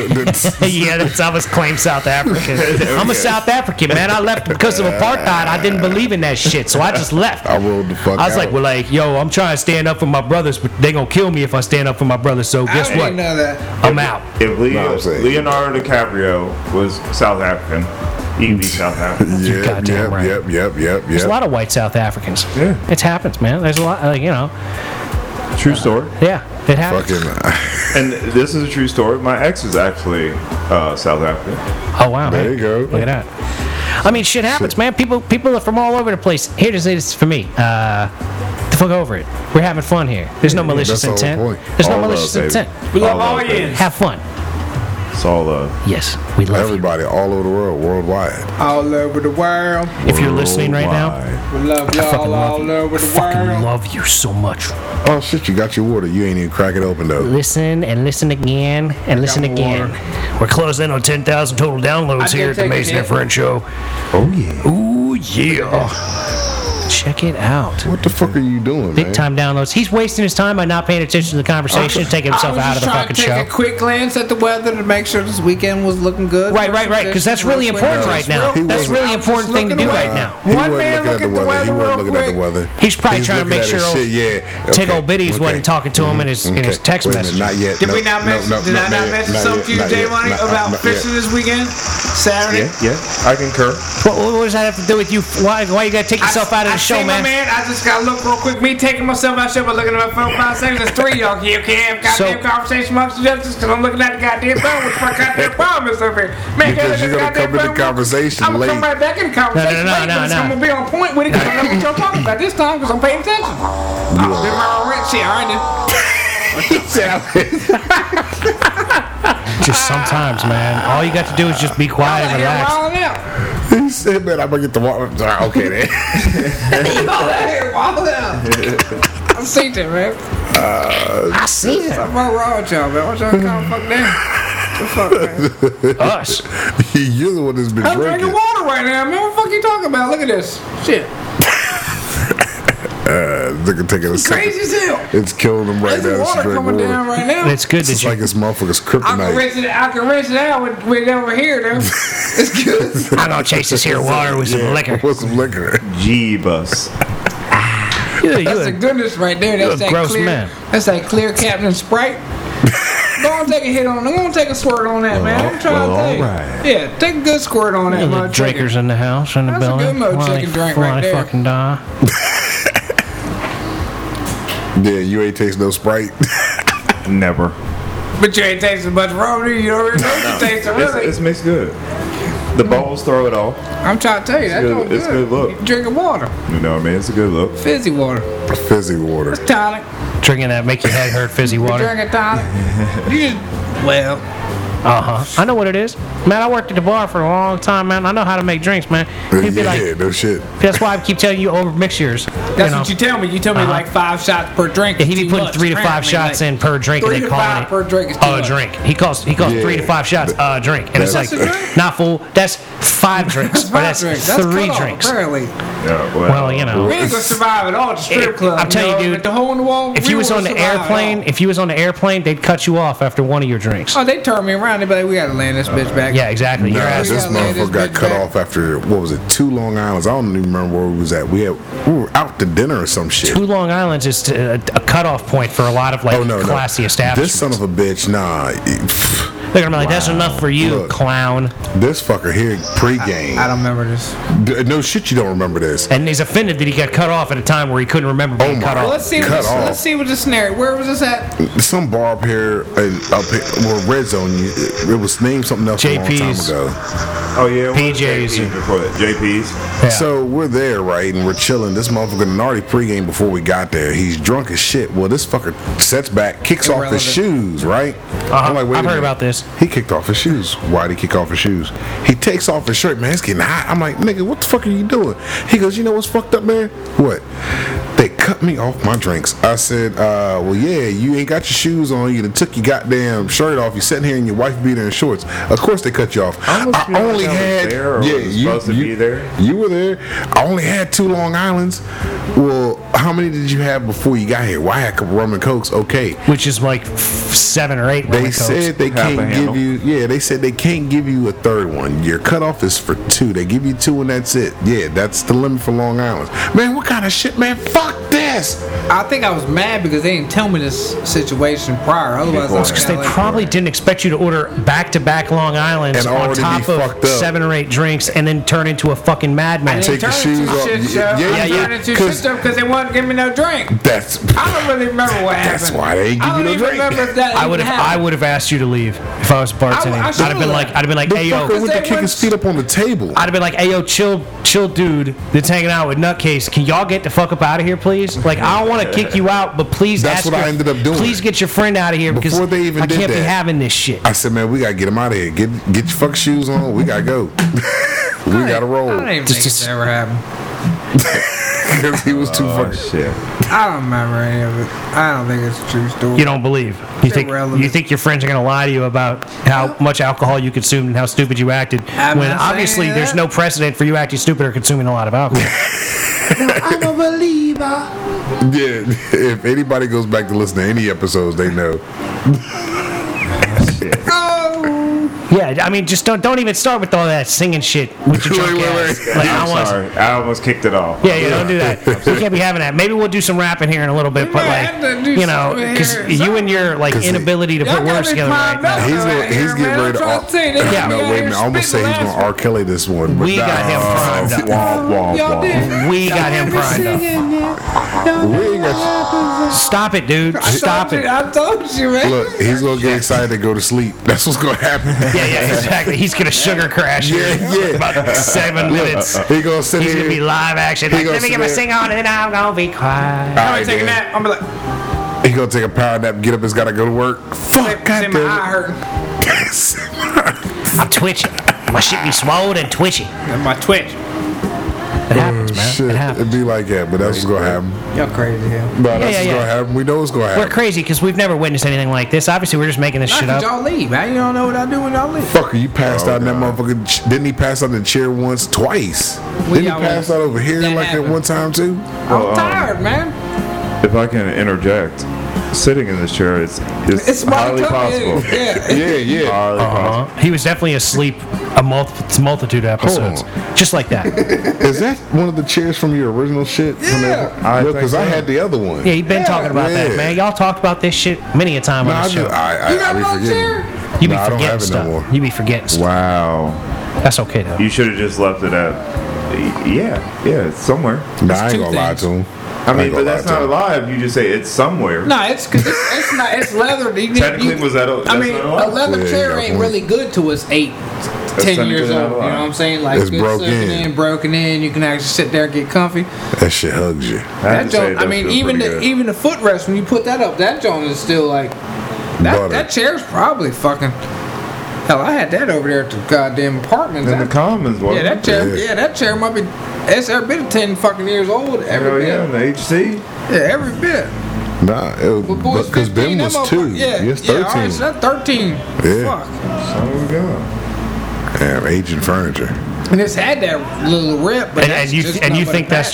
Yeah, that's how I claim South African. I'm a South African, man. I left because of apartheid. I didn't believe in that shit, so I just left. I rolled the fuck I was out. like, well, like, yo, I'm trying to stand up for my brothers, but they gonna kill me if I stand up for my brothers. So guess I what? didn't know that. I'm out. If I'm saying- Leonardo DiCaprio was South African, he'd be South African. Yep, goddamn right. yep. There's a lot of white South Africans. Yeah. It happens, man. There's a lot, like, you know. True story. Yeah, it happens. Fucking. And this is a true story. My ex is actually South African. Oh wow, There man. you go. Look at that. I mean, shit happens, man. People are from all over the place. Here to say this for me. The fuck over it. We're having fun here. There's no malicious that's the whole intent. point. There's no All love, malicious baby. intent. We love All all love, yins. Have fun. It's all love. Yes, we love Everybody all over the world, worldwide. All over the world. you. If you're listening right now, We love fucking y'all love all you. over the Fucking world. love you so much. Oh shit, you got your water. You ain't even crack it open though. Listen and listen again and listen got again. We're closing in on 10,000 total downloads I did here at the take a Mason and hit. Friend Show. Oh yeah. Ooh yeah. Check it out. What the fuck are you doing, Big man? time downloads. He's wasting his time by not paying attention to the conversation, taking himself out of the fucking I was just trying show. to take a quick glance at the weather to make sure this weekend was looking good. Right, because that's really important right now. He That's wasn't- really important thing to do right now. He One wasn't man looking at the look at the weather. He weather wasn't real looking at the quick. weather. He's probably trying to looking make at his sure shit, yeah. Tig Okay, old Biddies okay. wasn't talking to him in his text Wait a minute, message. Not yet. Did no, we not mention? no, Did I not mention not something yet, to you, not Jay yet, Money, not- about not fishing yet. this weekend, Saturday? Yeah, I concur. What does that have to do with you? Why you gotta take yourself out of the show, I see my man? I just gotta look real quick. Me taking myself out of the show by looking at my phone 5 seconds. There's 3 y'all here. Can't have goddamn conversation amongst each other because I'm looking at the goddamn phone. What the fuck goddamn problem is over here? Man, Because you're gonna come in the conversation I'm gonna come late. right back in the conversation. No, late, but it's gonna be on point with it because I know what y'all talking about this time because I'm paying attention. Did my own rent shit. All right, Just sometimes, man. All you got to do is just be quiet and relax. Wilding out. He said, man, I'm gonna get the water. Okay, then. Y'all out here wilding out. I seen that, man. I see it. Something wrong with y'all, man. What y'all calm fuck down? The fuck, man? Us. You're the one that's been I'm drinking. drinking water right now, man. What the fuck you talking about? Look at this. Shit. Nigga taking a second. Crazy as hell. It's killing him right There's now. water Straight coming down water. right now. It's good that It's you. like this motherfucker's I can kryptonite. rinse it out with over here, though. It's good. I'm gonna chase this here water with some liquor. With some liquor. Jeebus. That's the goodness right there. You're That's a that gross clear. man. That's that clear Captain Sprite. Go on, take a hit on it. Go on, take a squirt on that, man. I'm trying to tell you. alright. Yeah, take a good squirt on that, The mother drinkers in the house, in the That's a building. good mo Why chicken they- drink why right they there. fucking die. Yeah, you ain't taste no Sprite. Never. But you ain't tasting much rum, do you? You don't really know you tasting really. It's mixed good. The bowls throw it off. I'm trying to tell you, that's good- it's good look. You drinking water, You know what I mean? It's a good look. fizzy water, Fizzy water. tonic. Drinking that make your head hurt fizzy You water. drinking tonic. You just well. I know what it is. Man, I worked at the bar for a long time, man. I know how to make drinks, man. He'd be Yeah, like, no shit. that's why I keep telling you over mix yours. That's what you tell me. You tell me like 5 shots per drink. Yeah, he'd be Too putting much, 3 to 5 apparently, shots like, in per drink, 3 and they to call 5 it per drink is too a much. drink. He calls 3 to 5 shots a drink, and it's like That's a drink? not full. That's 5 drinks, or that's 3 cut off, drinks. Apparently, Yeah, Well, you know. we ain't gonna survive at all at the strip club. I'm telling you, dude, with the hole in the wall. If we you was won't on the survive at airplane, they'd cut you off after one of your drinks. all. Oh, they turn me around. They be like, "We gotta land this bitch back." Yeah, exactly. Your Nah, ass. this gotta lay this motherfucker got bitch cut back. off after, what was it, 2 Long Islands? I don't even remember where we was at. We were out to dinner or some shit. 2 Long Islands is a cutoff point for a lot of like Oh, no, classy no. establishments. This son of a bitch, nah. They're gonna be like, "That's enough for you, Look. clown." This fucker here pregame. I don't remember this. No shit, you don't remember this. And he's offended that he got cut off at a time where he couldn't remember being cut Well, off. let's see. Cut off. Let's see what the scenario. Where was this at? Some bar up here, well, Red Zone. It was named something else JP's. a long time ago. Oh yeah, what was PJs. JP's before that. JP's. Yeah. So we're there, right, and we're chilling. This motherfucker had already pregame before we got there. He's drunk as shit. Well, this fucker sets back, kicks off his shoes, right? I'm like, wait a I've heard minute. about this. He kicked off his shoes. Why'd he kick off his shoes? He takes off his shirt, man. It's getting hot. I'm like, nigga, what the fuck are you doing? He goes, you know what's fucked up, man? What? They cut me off my drinks. I said, well, yeah, you ain't got your shoes on. You done took your goddamn shirt off. You sitting here in your wife beater and shorts. Of course they cut you off. I almost feel I only like I was had, there or was supposed to be there. You were there. I only had 2 Long Islands. Well, how many did you have before you got here? Well, I had a couple rum and cokes. Okay. Which is like 7 or 8. They said they Half a can't handle. give you. Yeah, they said they can't give you a third one. Your cutoff is for 2. They give you 2 and that's it. Yeah, that's the limit for Long Island. Man, what kind of shit, man? Fuck this. I think I was mad because they didn't tell me this situation prior. Otherwise, I was Because they kinda like, probably didn't expect you to order back-to-back Long Islands And on already top be fucked of up. 7 or 8 drinks and then turn into a fucking madman. Take your shoes off. Yeah, Yeah, turned into shit 'cause- stuff because they wouldn't give me no drink. That's. I don't really remember what happened. That's why they ain't I give you don't no even drink. remember if that I would even have. I happened. would have asked you to leave if I was bartending. I I'd have been should've. like, The hey yo. fucker went to they kick his was- feet up on the table. I'd have been like, hey yo, chill, dude. That's hanging out with Nutcase. Can y'all get the fuck up out of here, please? Like, I don't want to kick you out, but please. That's ask what I your- ended up doing. Please get your friend out of here because Before they even I did can't be that. having this shit. I said, man, we gotta get him out of here. Get your fucking shoes on. We gotta go. We gotta roll. I don't even think it's ever happened. Because he was too Oh fucking. shit. I don't remember any of it. I don't think it's a true story. You don't believe. You think irrelevant. you think your friends are gonna lie to you about how much alcohol you consumed and how stupid you acted I'm when not obviously saying there's that. no precedent for you acting stupid or consuming a lot of alcohol. I'm a believer. Yeah, if anybody goes back to listen to any episodes, they know. Oh, Yeah, I mean, just don't even start with all that singing shit with your drunk Wait, ass. wait. Like, I I'm want. sorry. I almost kicked it off. Yeah, don't do that. We can't be having that. Maybe we'll do some rapping here in a little bit, but might have to like, do you know, something because here. you and your like 'Cause he- inability to y'all put got words me together right primed now. up He's over gonna, here, he's getting man. ready I'm to. trying to tell you, they got No, me out wait a here minute. I almost say spitting he's gonna last R. Kelly this one. But We got him primed up. Womp, womp, Y'all womp. did. We got him primed up. We ain't got Stop it, dude. Stop it. I told you, man. Look, he's gonna get excited and go to sleep. That's what's gonna happen. Yeah, exactly. He's gonna sugar crash. Yeah, here in yeah. About 7 minutes. He gonna sit He's here. gonna be live action. He Like, gonna let me sit get my there. sing on, and then I'm gonna be quiet. All I'm right, taking then. that. I'm like, He gonna take a power nap, get up, he's gotta go to work. Fuck, say my eye goddamn. hurting. I'm twitching. My shit be swollen and twitchy. And my twitch. It happens, man. Shit, It happens. it'd be like that, but that's what's gonna happen. Y'all crazy hell. No, that's yeah, what's yeah. gonna happen. We know what's gonna We're happen. crazy because we've never witnessed anything like this. Obviously, we're just making this Not shit 'cause up. y'all leave, man. You don't know what I do when y'all leave. Fucker, you passed Oh, out in that God. motherfucker. Didn't he pass out in the chair once, twice? Didn't he y'all pass was- out over here that like happened. at one time too? I'm tired, man. If I can interject, sitting in this chair is It's highly my possible. Yeah. Yeah. Highly possible. He was definitely asleep a multitude of episodes. Just like that. Is that one of the chairs from your original shit? Yeah. I think Because I so. had the other one. Yeah, you've been talking about Yeah. that, man. Y'all talked about this shit many a time No, on I, the show. just, I You got be one forgetting. chair? You be No, I don't forgetting have it no stuff. more. You be forgetting stuff. Wow. That's okay though. You should have just left it at. Yeah, it's somewhere. Nah, I ain't two gonna lie things. to him. I mean, ain't but gonna that's lie not to him. alive. You just say it's somewhere. No, it's because it's not. It's leather. Technically, was that a- I that's mean, not a allowed? leather Yeah, you chair got a ain't point. really good to us 8, 10 years technically old. not You know what allowed. I'm saying? Like It's good broke sucking in. broken in. You can actually sit there and get comfy. That shit hugs you. I have That to say, it joint. I does mean, feel even pretty the good. even the footrest when you put that up, that joint is still like Butter. that chair's probably fucking. Hell, I had that over there at the goddamn apartments. in the That- commons, yeah, that chair. Yeah. Yeah, that chair might be. It's every bit of 10 fucking years old. Every Hell bit. yeah, in the HC. Yeah, every bit. Nah, But boys, because 15, Ben was that 2. motherfucker- Yeah, Yes, yeah, 13. all right, so that's 13. Yeah. Fuck. Son of a gun. Damn, aging furniture. And it's had that little rip, but And you think that's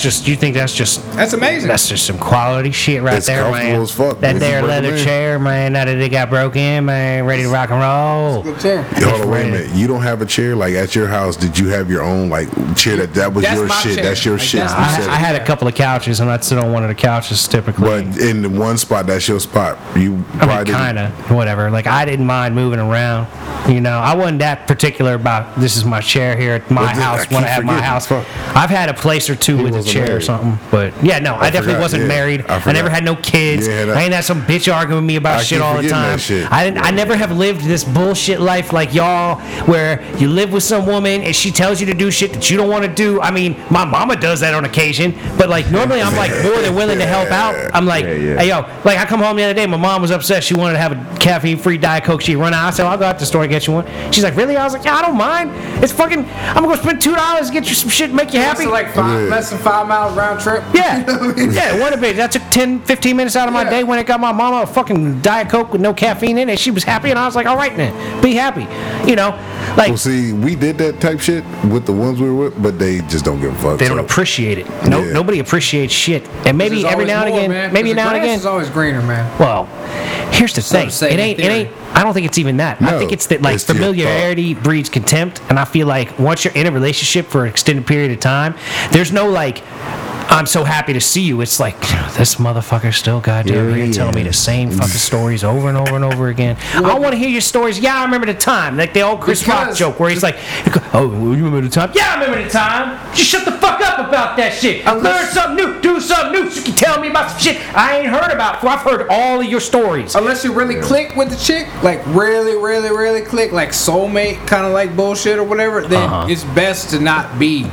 that's amazing. That's just some quality shit right It's there, comfortable man. as fuck. That When there you break leather them in. chair, man. Now that it got broke in, man, ready to rock and roll. Good chair. Hold on, wait a ready. minute. You don't have a chair like at your house? Did you have your own like chair that was That's your my shit? chair. That's your Like, shit. that's You my- said I had a couple of couches, and I'd sit on one of the couches typically. but in the one spot, that's your spot. You I probably mean, didn't- kind of, whatever. Like, I didn't mind moving around. You know, I wasn't that particular about this is my chair here at my Well, house I when I keep have my forgetting. house. Fuck. I've had a place or two with a wasn't chair or married. something. But, yeah, no, I definitely forgot, wasn't yeah. married. I I forgot. never had no kids. Yeah, that- I ain't had some bitch arguing with me about I shit keep all the forgetting time. that shit. I never have lived this bullshit life like y'all where you live with some woman and she tells you to do shit that you don't want to do. I mean, my mama does that on occasion. But, like, normally I'm, like, more than willing to help out. I'm like, hey, yo, like, I come home the other day. My mom was upset. She wanted to have a caffeine-free Diet Coke. She'd run out. I said, I'll go out to the store and get you one. She's like, really? I was like, yeah, I don't mind. It's fucking, I'm going to spend $2 to get you some shit and make you happy. So like less than 5 miles round trip. Yeah, yeah, one of it. That took 10, 15 minutes out of my day when it got my mama a fucking Diet Coke with no caffeine in it. She was happy, and I was like, all right then, be happy. You know, like, Well, see, we did that type shit with the ones we were with, but they just don't give a fuck. they don't so- appreciate it. No, Yeah. Nobody appreciates shit. And maybe There's every always now and more, again, man, maybe 'cause now the and grass again. is always greener, man. Well, here's the thing. to say in It theory. ain't. I don't think it's even that. I No, think it's that like it's your familiarity breeds contempt, and I feel like once you're in a relationship for an extended period of time, there's no like, I'm so happy to see you. It's like, this motherfucker's still goddamn here telling me the same fucking stories over and over and over again. I want to hear your stories. Yeah, I remember the time. Like the old Chris Rock Because- joke where he's like, oh, you remember the time? Yeah, I remember the time. Just shut the fuck up about that shit. Learn something new. Do something new so you can tell me about some shit I ain't heard about before. I've heard all of your stories. Unless you really click with the chick, like really, really, really click, like soulmate kind of like bullshit or whatever, then it's best to not be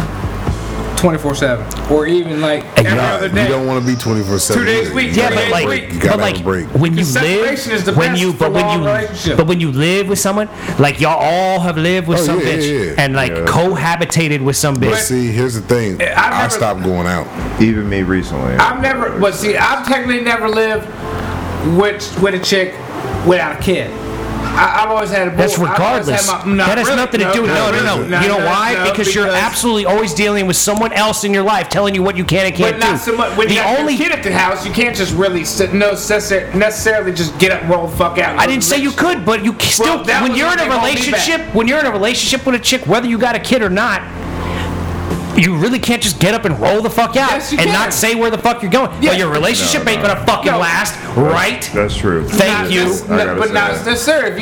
24/7 or even like every Nah, other you day. don't want to be 24/7. 2 days a week, Yeah, 3 but days a like, week. You gotta but like, have a break. when you Because live, separation is the when best you, for but when long you, relationship. but when you live with someone, like y'all all have lived with Oh, some yeah, bitch yeah, yeah. and like cohabitated with some But bitch. see, here's the thing. I've I never- stopped going out. Even me recently. I've never, but see, I've technically never lived with a chick without a kid. I've always had a boy. That's I've always regardless. had my- not That has really, nothing to do with no. You know why? no, because you're absolutely always dealing with someone else in your life telling you what you can and can't But not do. so much. When the you have only your kid at the house, you can't just really necessarily just get up and roll the fuck out. I didn't say you could, but you still Well, that when was you're when in a they called me relationship, when you're in a relationship with a chick, whether you got a kid or not, you really can't just get up and roll the fuck out Yes, you and can. not say where the fuck you're going. Yeah. But your relationship ain't gonna fucking No. last, right? That's true. Thank you. But not necessarily.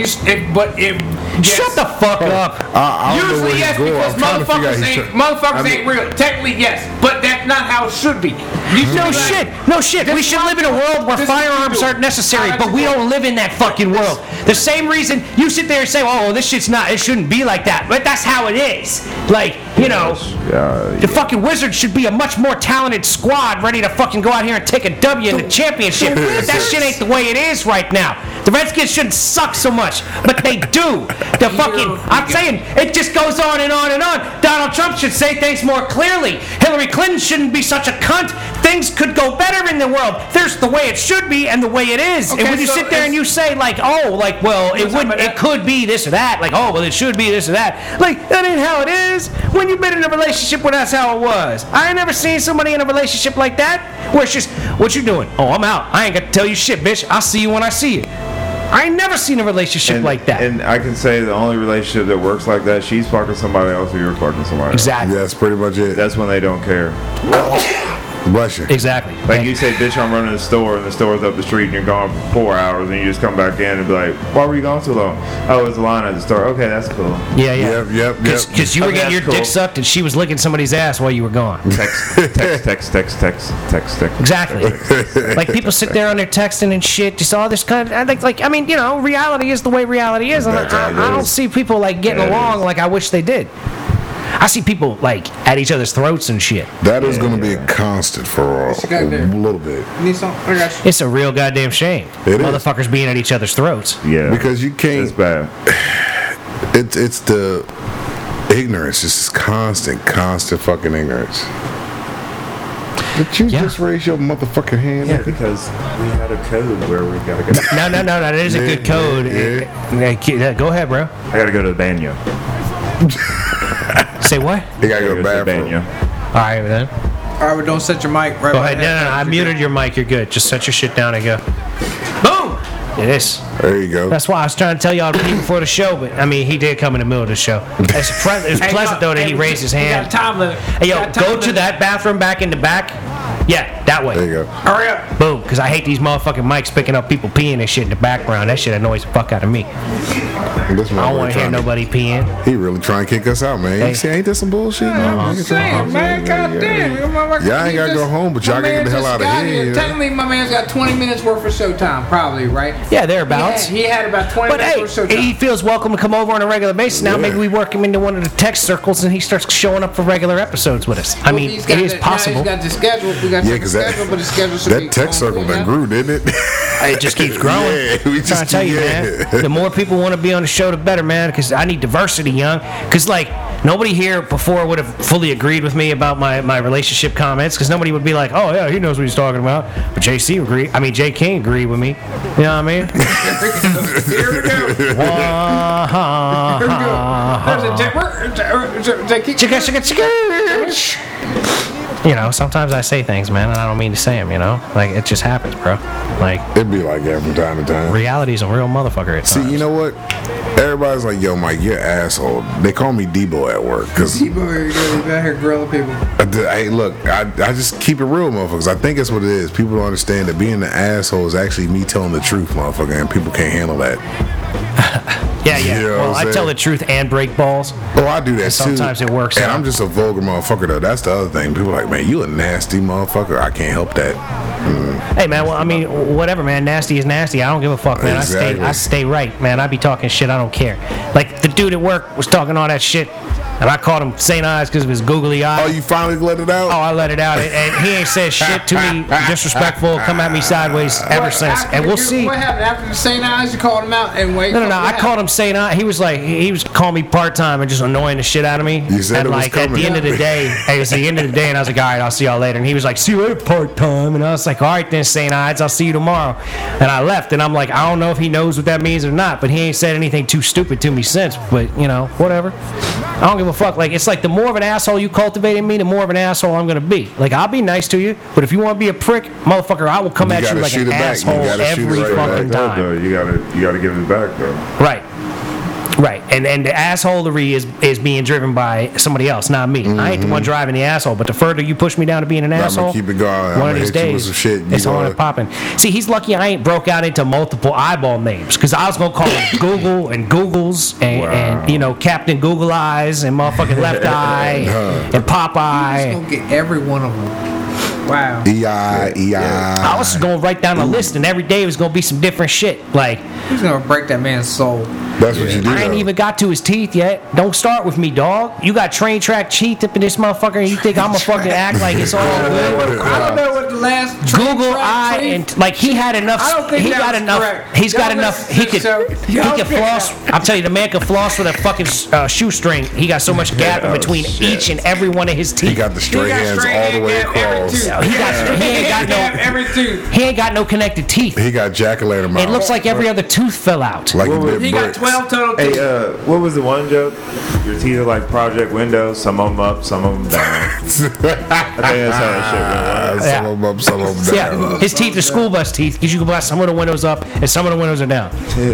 Shut the fuck up. I don't know where Usually he's yes, going. because I'm trying to figure out motherfuckers I mean- ain't real. Technically yes, but that's not how it should be. You should No be like, shit, no shit. We this should is live in a world where this is what you firearms do. aren't necessary, I but we like to don't live in that fucking world. The same reason you sit there and say, "Oh, this shit's not. It shouldn't be like that," but that's how it is. Like, you know, the fucking Wizards should be a much more talented squad ready to fucking go out here and take a W in the championship. But that shit ain't the way it is right now. The Redskins shouldn't suck so much, but they do. The fucking, I'm saying, it just goes on and on and on. Donald Trump should say things more clearly. Hillary Clinton shouldn't be such a cunt. Things could go better in the world. There's the way it should be and the way it is. Okay, and when you so sit there and you say like, oh, like, well, it wouldn't, it could be this or that. Like, oh, well, it should be this or that. Like, that ain't how it is. When you've been in a relationship, well, that's how it was. I ain't never seen somebody in a relationship like that where it's just, what you doing? Oh, I'm out. I ain't got to tell you shit, bitch. I'll see you when I see you. I ain't never seen a relationship like that. And I can say the only relationship that works like that, she's fucking somebody else or you're fucking somebody else. Exactly. Yeah, that's pretty much it. That's when they don't care. Bless you. Exactly. Like you say, bitch, I'm running the store, and the store's up the street, and you're gone for 4 hours, and you just come back in and be like, why were you gone so long? Oh, it was a line at the store. Okay, that's cool. Yeah, yeah. Yep. Because you were Okay, getting your that's dick cool. sucked and she was licking somebody's ass while you were gone. Text. Exactly. Like people sit there on their texting and shit, just all this kind of like I mean, you know, reality is the way reality is, and That's how it I don't is. see people like getting Yeah, it along is. like I wish they did. I see people like at each other's throats and shit. That is going to be a constant for you got a there? little bit. Need some? I got you. It's a real goddamn shame. It is. Motherfuckers being at each other's throats. Yeah. Because you can't. It's bad. It's the ignorance. It's just constant fucking ignorance. Did you Yeah. just raise your motherfucking hand? Yeah, because we had a code where we gotta go. No, that is a good code. Yeah. Go ahead, bro. I gotta go to the banyo. Say what? He gotta go to the bathroom. All right, then. All right, but don't set your mic right. Go ahead. No, I muted your mic. You're good. Just set your shit down and go. Boom! It is. There you go. That's why I was trying to tell y'all before the show, but I mean, he did come in the middle of the show. It's pleasant though that he raised his hand. Time limit. Hey, yo, go to that bathroom back in the back. Yeah, that way. There you go. Hurry up. Boom, because I hate these motherfucking mics picking up people peeing and shit in the background. That shit annoys the fuck out of me. I don't want to hear nobody peeing. He really trying to kick us out, man. Hey. You see, ain't that some bullshit? Damn, man, goddamn. Y'all ain't gotta go home, but y'all gotta get the hell out of here. Technically, my man's got 20 minutes worth of showtime, probably, right? Yeah, thereabouts. He had about 20 But minutes hey, worth of showtime. he feels welcome to come over on a regular basis. Now maybe we work him into one of the text circles and he starts showing up for regular episodes with us. I mean, it is possible. He's got the schedule. We got the schedule, but the schedule should be that text circle that grew, didn't it? It just keeps growing. Yeah, we I'm trying to tell you, man. The more people want to be on the show, the better, man. Because I need diversity, young. Because like nobody here before would have fully agreed with me about my relationship comments. Because nobody would be like, oh yeah, he knows what he's talking about. But JC agreed. I mean, J King agreed with me. You know what I mean? Here we go. You know, sometimes I say things, man, and I don't mean to say them, you know? Like, it just happens, bro. Like, It'd be like that from time to time. reality's a real motherfucker at times. See, you know what? Everybody's like, yo, Mike, you're an asshole. They call me Debo at work. Because, People are out here grilling people. hey, look, I just keep it real, motherfuckers. I think that's what it is. People don't understand that being an asshole is actually me telling the truth, motherfucker, and people can't handle that. Yeah. You know Well, what I'm I tell saying? the truth and break balls. Oh, I do that too. Sometimes it works And out. I'm just a vulgar motherfucker, though. That's the other thing. People are like, man, you a nasty motherfucker. I can't help that. Hey, man, well, I mean, whatever, man. Nasty is nasty. I don't give a fuck, man. Exactly. I stay right, man. I be talking shit. I don't care. Like, the dude at work was talking all that shit, and I called him St. Eyes because of his googly eye. Oh, you finally let it out? Oh, I let it out, and he ain't said shit to me disrespectful, come at me sideways ever since. And we'll see. What happened after the St. Eyes? You called him out and wait. No. I called him St. Eyes. He was like, he was calling me part time and just annoying the shit out of me. You said and it was like at coming. the end of the day, it was the end of the day, and I was like, all right, I'll see y'all later. And he was like, see you later, part time. And I was like, all right then, St. Eyes, I'll see you tomorrow. And I left, and I'm like, I don't know if he knows what that means or not, but he ain't said anything too stupid to me since. But you know, whatever. I don't give a fuck. Like, it's like the more of an asshole you cultivate in me, the more of an asshole I'm gonna be. Like, I'll be nice to you, but if you want to be a prick, motherfucker, I will come at you gotta like shoot an it back. You asshole gotta shoot every it right fucking back. time. You gotta give it back though. Right. And the assholery is being driven by somebody else, not me. I ain't the one driving the asshole, but the further you push me down to being an asshole, keep it going. one I'ma of these hit you with days, some shit. You it's on gonna- and popping. See, he's lucky I ain't broke out into multiple eyeball names, because I was going to call him Google and Googles and, you know, Captain Google Eyes and motherfucking Left Eye and He's Popeye. gonna get every one of them. Wow. EI. I was going to write down a list, and every day was going to be some different shit. Like, He's gonna break that man's soul. That's what you do. I ain't though. even got to his teeth yet. Don't start with me, dog. You got train track teeth up in this motherfucker, and you think I'm gonna fucking act like it's all good? I don't know what the last Google eye and like he had enough. I don't think he that got was enough. correct. He's got Y'all enough. listen He to could. the show. He Y'all could think floss. I'm telling you, the man could floss with a fucking shoestring. He got so much gap in between each and every one of his teeth. He got the straight hands straight all the way hand, every across. tooth. He ain't got no. every tooth. He ain't got no connected teeth. He got jack-o'-lantern mouth. It looks like every other tooth fell out. like What he was- did He got bricks. 12 total Hey, teeth. what was the one joke? Your teeth are like Project Windows. Some of them up, some of them down. I think that's how that shit went. Some of them up, some of them down. Yeah, his teeth are school bus teeth because you can blast some of the windows up and some of the windows are down.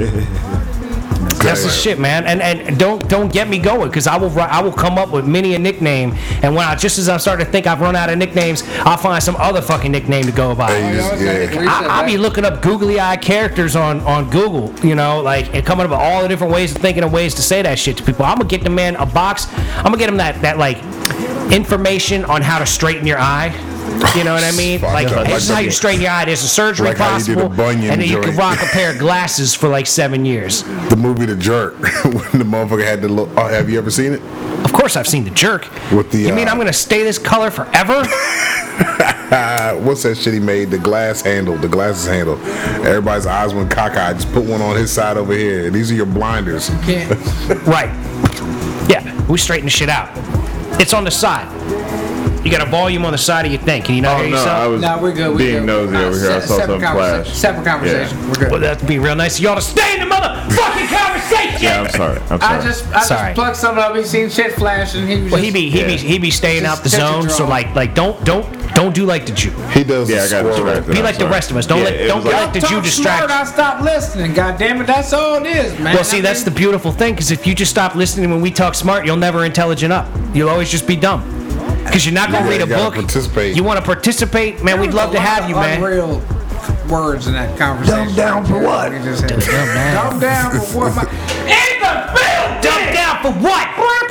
That's the shit, man. And don't get me going, because I will come up with many a nickname, and when just as I start to think I've run out of nicknames, I'll find some other fucking nickname to go by. Hey, you just- yeah. I'll be looking up googly eye characters on Google, you know, like, and coming up with all the different ways of thinking of ways to say that shit to people. I'm gonna get the man a box. I'm gonna get him that like information on how to straighten your eye. You know what I mean? Fuck Like, that. this is how you straighten your eye. There's a surgery Like how you did possible, the bunion and then you can joint. rock a pair of glasses for like 7 years. The movie The Jerk, when the motherfucker had the little. Oh, have you ever seen it? Of course, I've seen The Jerk. With the, you mean I'm gonna stay this color forever? What's that shit he made? The glasses handle. Everybody's eyes went cockeyed. Just put one on his side over here. These are your blinders. Right. Yeah, we straighten the shit out. It's on the side. You got a volume on the side of your thing. Can you not Oh hear no, I yourself? was No, we're good. being nosy over here. I saw something flash. Separate conversation. Yeah. We're good. Well, that'd be real nice. You ought to stay in the motherfucking conversation. Yeah, I'm sorry. I just Sorry. plugged something up. He seen shit flash, and he was. Well, just, he be staying Just out the touch zone. your So draw. like don't do like the Jew. He does Yeah, the I got squirrel. distracted. Be I'm like the sorry. rest of us. Don't Yeah, let it don't was let the Jew distract you. I stopped listening. God damn it, that's all it is, man. Well, see, that's the beautiful thing, because if you just stop listening when we talk smart, you'll never intelligent up. You'll always just be dumb. Because you're not going to read a gotta book. participate. You want to participate? Man, we'd love to have you, man. Unreal words in that conversation. Dumb down for what? Dumb down for what? In the building! Dumb down for what?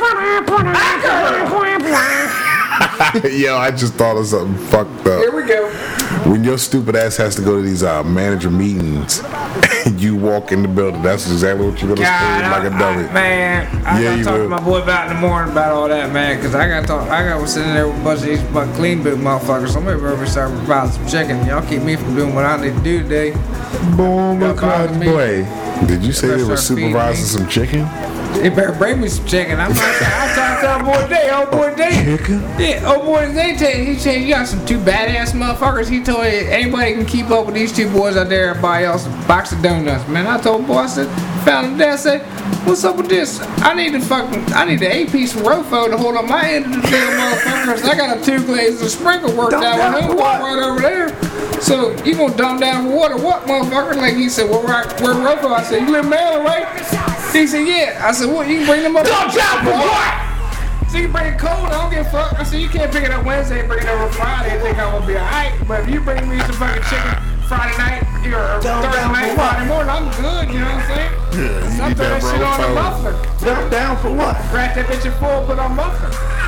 Yo, I just thought of something fucked up. Here we go. When your stupid ass has to go to these manager meetings, and you walk in the building, that's exactly what you're gonna scream like a dummy. Man, I Yeah, gotta you talk to will. my boy about in the morning about all that, man. Cause I got sitting there with a bunch of these clean boot motherfuckers. So maybe we're start providing some chicken. Y'all keep me from doing what I need to do today. Boom, Don't bother me. boy. Did you say Better they were start feeding supervising me. some chicken? They better bring me some chicken. I'm talking to old boy Day. Old boy Day. Chicken? Yeah, old boy Day. He said you got some two badass motherfuckers. He told you anybody can keep up with these two boys out there. Everybody else a box of donuts, man. I told the boy, I said, found him there. I said, what's up with this? I need the 8-piece from Rofo to hold up my end of the deal, motherfuckers. I got a 2 glazes of sprinkle worked out with him right over there. So you gonna dumb down for water? What, motherfucker? Like he said, well, where Rofo? I said, you live in Maryland, right? He said, yeah. I said, what? You can bring them up? Dumb down for what? So you can bring it cold, I don't give a fuck. I said, you can't pick it up Wednesday and bring it over Friday and think I'm gonna be alright. But if you bring me some fucking chicken Friday night or Thursday night, Friday morning, I'm good, you know what I'm saying? Yeah, So I throw that shit on the muffler. Dumb down for what? Crack that bitch in full, put on muffler.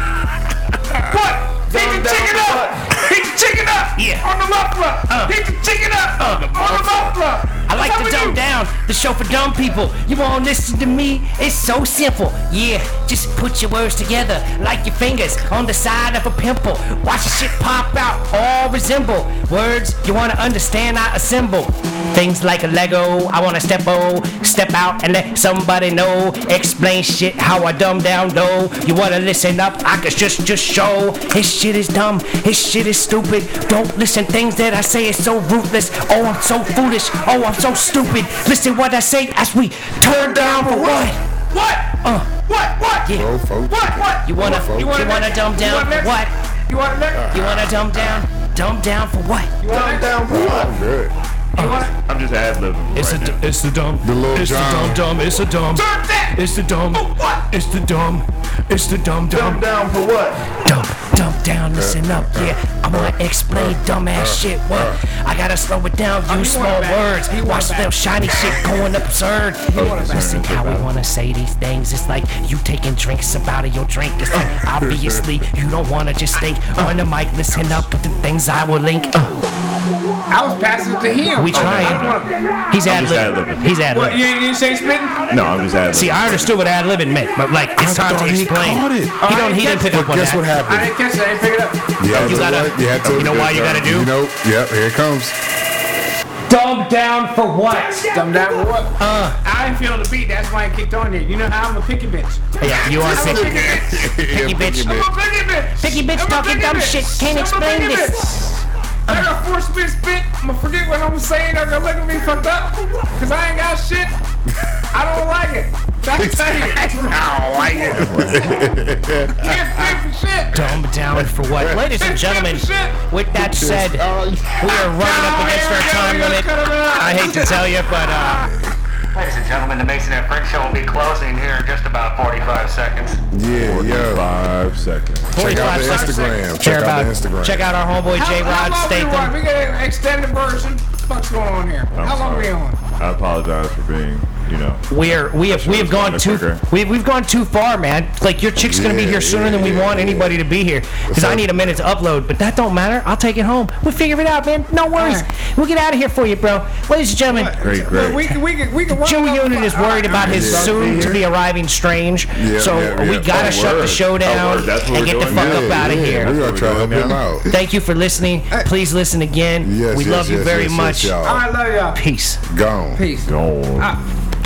What? Heat the chicken up! Heat the chicken up! Yeah. On the muffler! Heat the chicken up! On the muffler! I like to dumb down, the show for dumb people. You won't listen to me? It's so simple. Yeah, just put your words together like your fingers on the side of a pimple. Watch the shit pop out, all resemble words you want to understand. I assemble things like a Lego. I want to step out and let somebody know. Explain shit how I dumb down though. You want to listen up? I could just show. His shit is dumb. His shit is stupid. Don't listen things that I say is so ruthless. Oh, I'm so foolish. Oh, I'm so stupid. Listen what I say as we turn down for what? What? What? Yeah. Bro, folks. What? You wanna dumb down for what? You want next? You wanna dumb down? Dumb down for what? Dumb down for what? I'm good. I'm just ad-libbing It's right now. it's the dumb. The Lil It's Jon. the dumb. It's the dumb. Turn that! It's the dumb. What? It's the dumb. It's the dumb. Dumb down for what? Dumb down, listen up, yeah. I'm gonna explain dumbass shit. What? I gotta slow it down, use small words. Watch the little shiny shit going absurd. Listen how we wanna say these things. It's like you taking drinks out of your drink. It's like obviously you don't wanna just think on the mic. Listen up with the things I will link. I was passing it to him. We trying. He's ad libbing. He's ad What? libbing. You say spitting? No, I'm just ad-libbing. See, I understood what ad libbing meant, but like it's time to thought he explain. caught it. He didn't pick up on Guess that. what I happened? didn't catch it. I didn't pick it up. You gotta- You had to. you know why you gotta do? You know, yep, here it comes. Dumb down for what? Dumb down for what? I didn't feel the beat. That's why I kicked on you. You know how I'm a picky bitch. Yeah, you are I'm a picky. picky bitch. Picky bitch. I'm a picky bitch. Picky bitch I'm a talking picky dumb bitch. shit. Can't I'm a explain picky this. bitch. I got 4 spit. I'm gonna forget what I'm saying. They're gonna look at me fucked up. Cause I ain't got shit. I don't like it. That's tell you. I don't like it. Can't spit for shit. Dumb down for what? Ladies and gentlemen, with that said, we are running up against our time limit. I hate to tell you, but Ladies and gentlemen, the Mason and Frick Show will be closing here in just about 45 seconds. Yeah, yo. 5 seconds. Check out 45 the seconds. Instagram. Check out the Instagram. Check out our homeboy J Rod We Statham. got an extended version. What's going on here? How long are we on? I apologize for being, We have gone too quicker. we've gone too far, man. Like your chick's gonna be here sooner than we want anybody to be here because I need a minute to upload. But that don't matter. I'll take it home. We'll figure it out, man. No worries. We'll get out of here for you, bro. Ladies and gentlemen, Great. We can run Joe another Unit is worried about his soon-to-be arriving strange, so we gotta shut the show down That's what and we're get the doing. fuck up out of here. We're gonna try to help him out. Thank you for listening. Please listen again. Yes, We yes, love you yes, very yes, much. yes, y'all. I love y'all. Peace. Gone. Peace.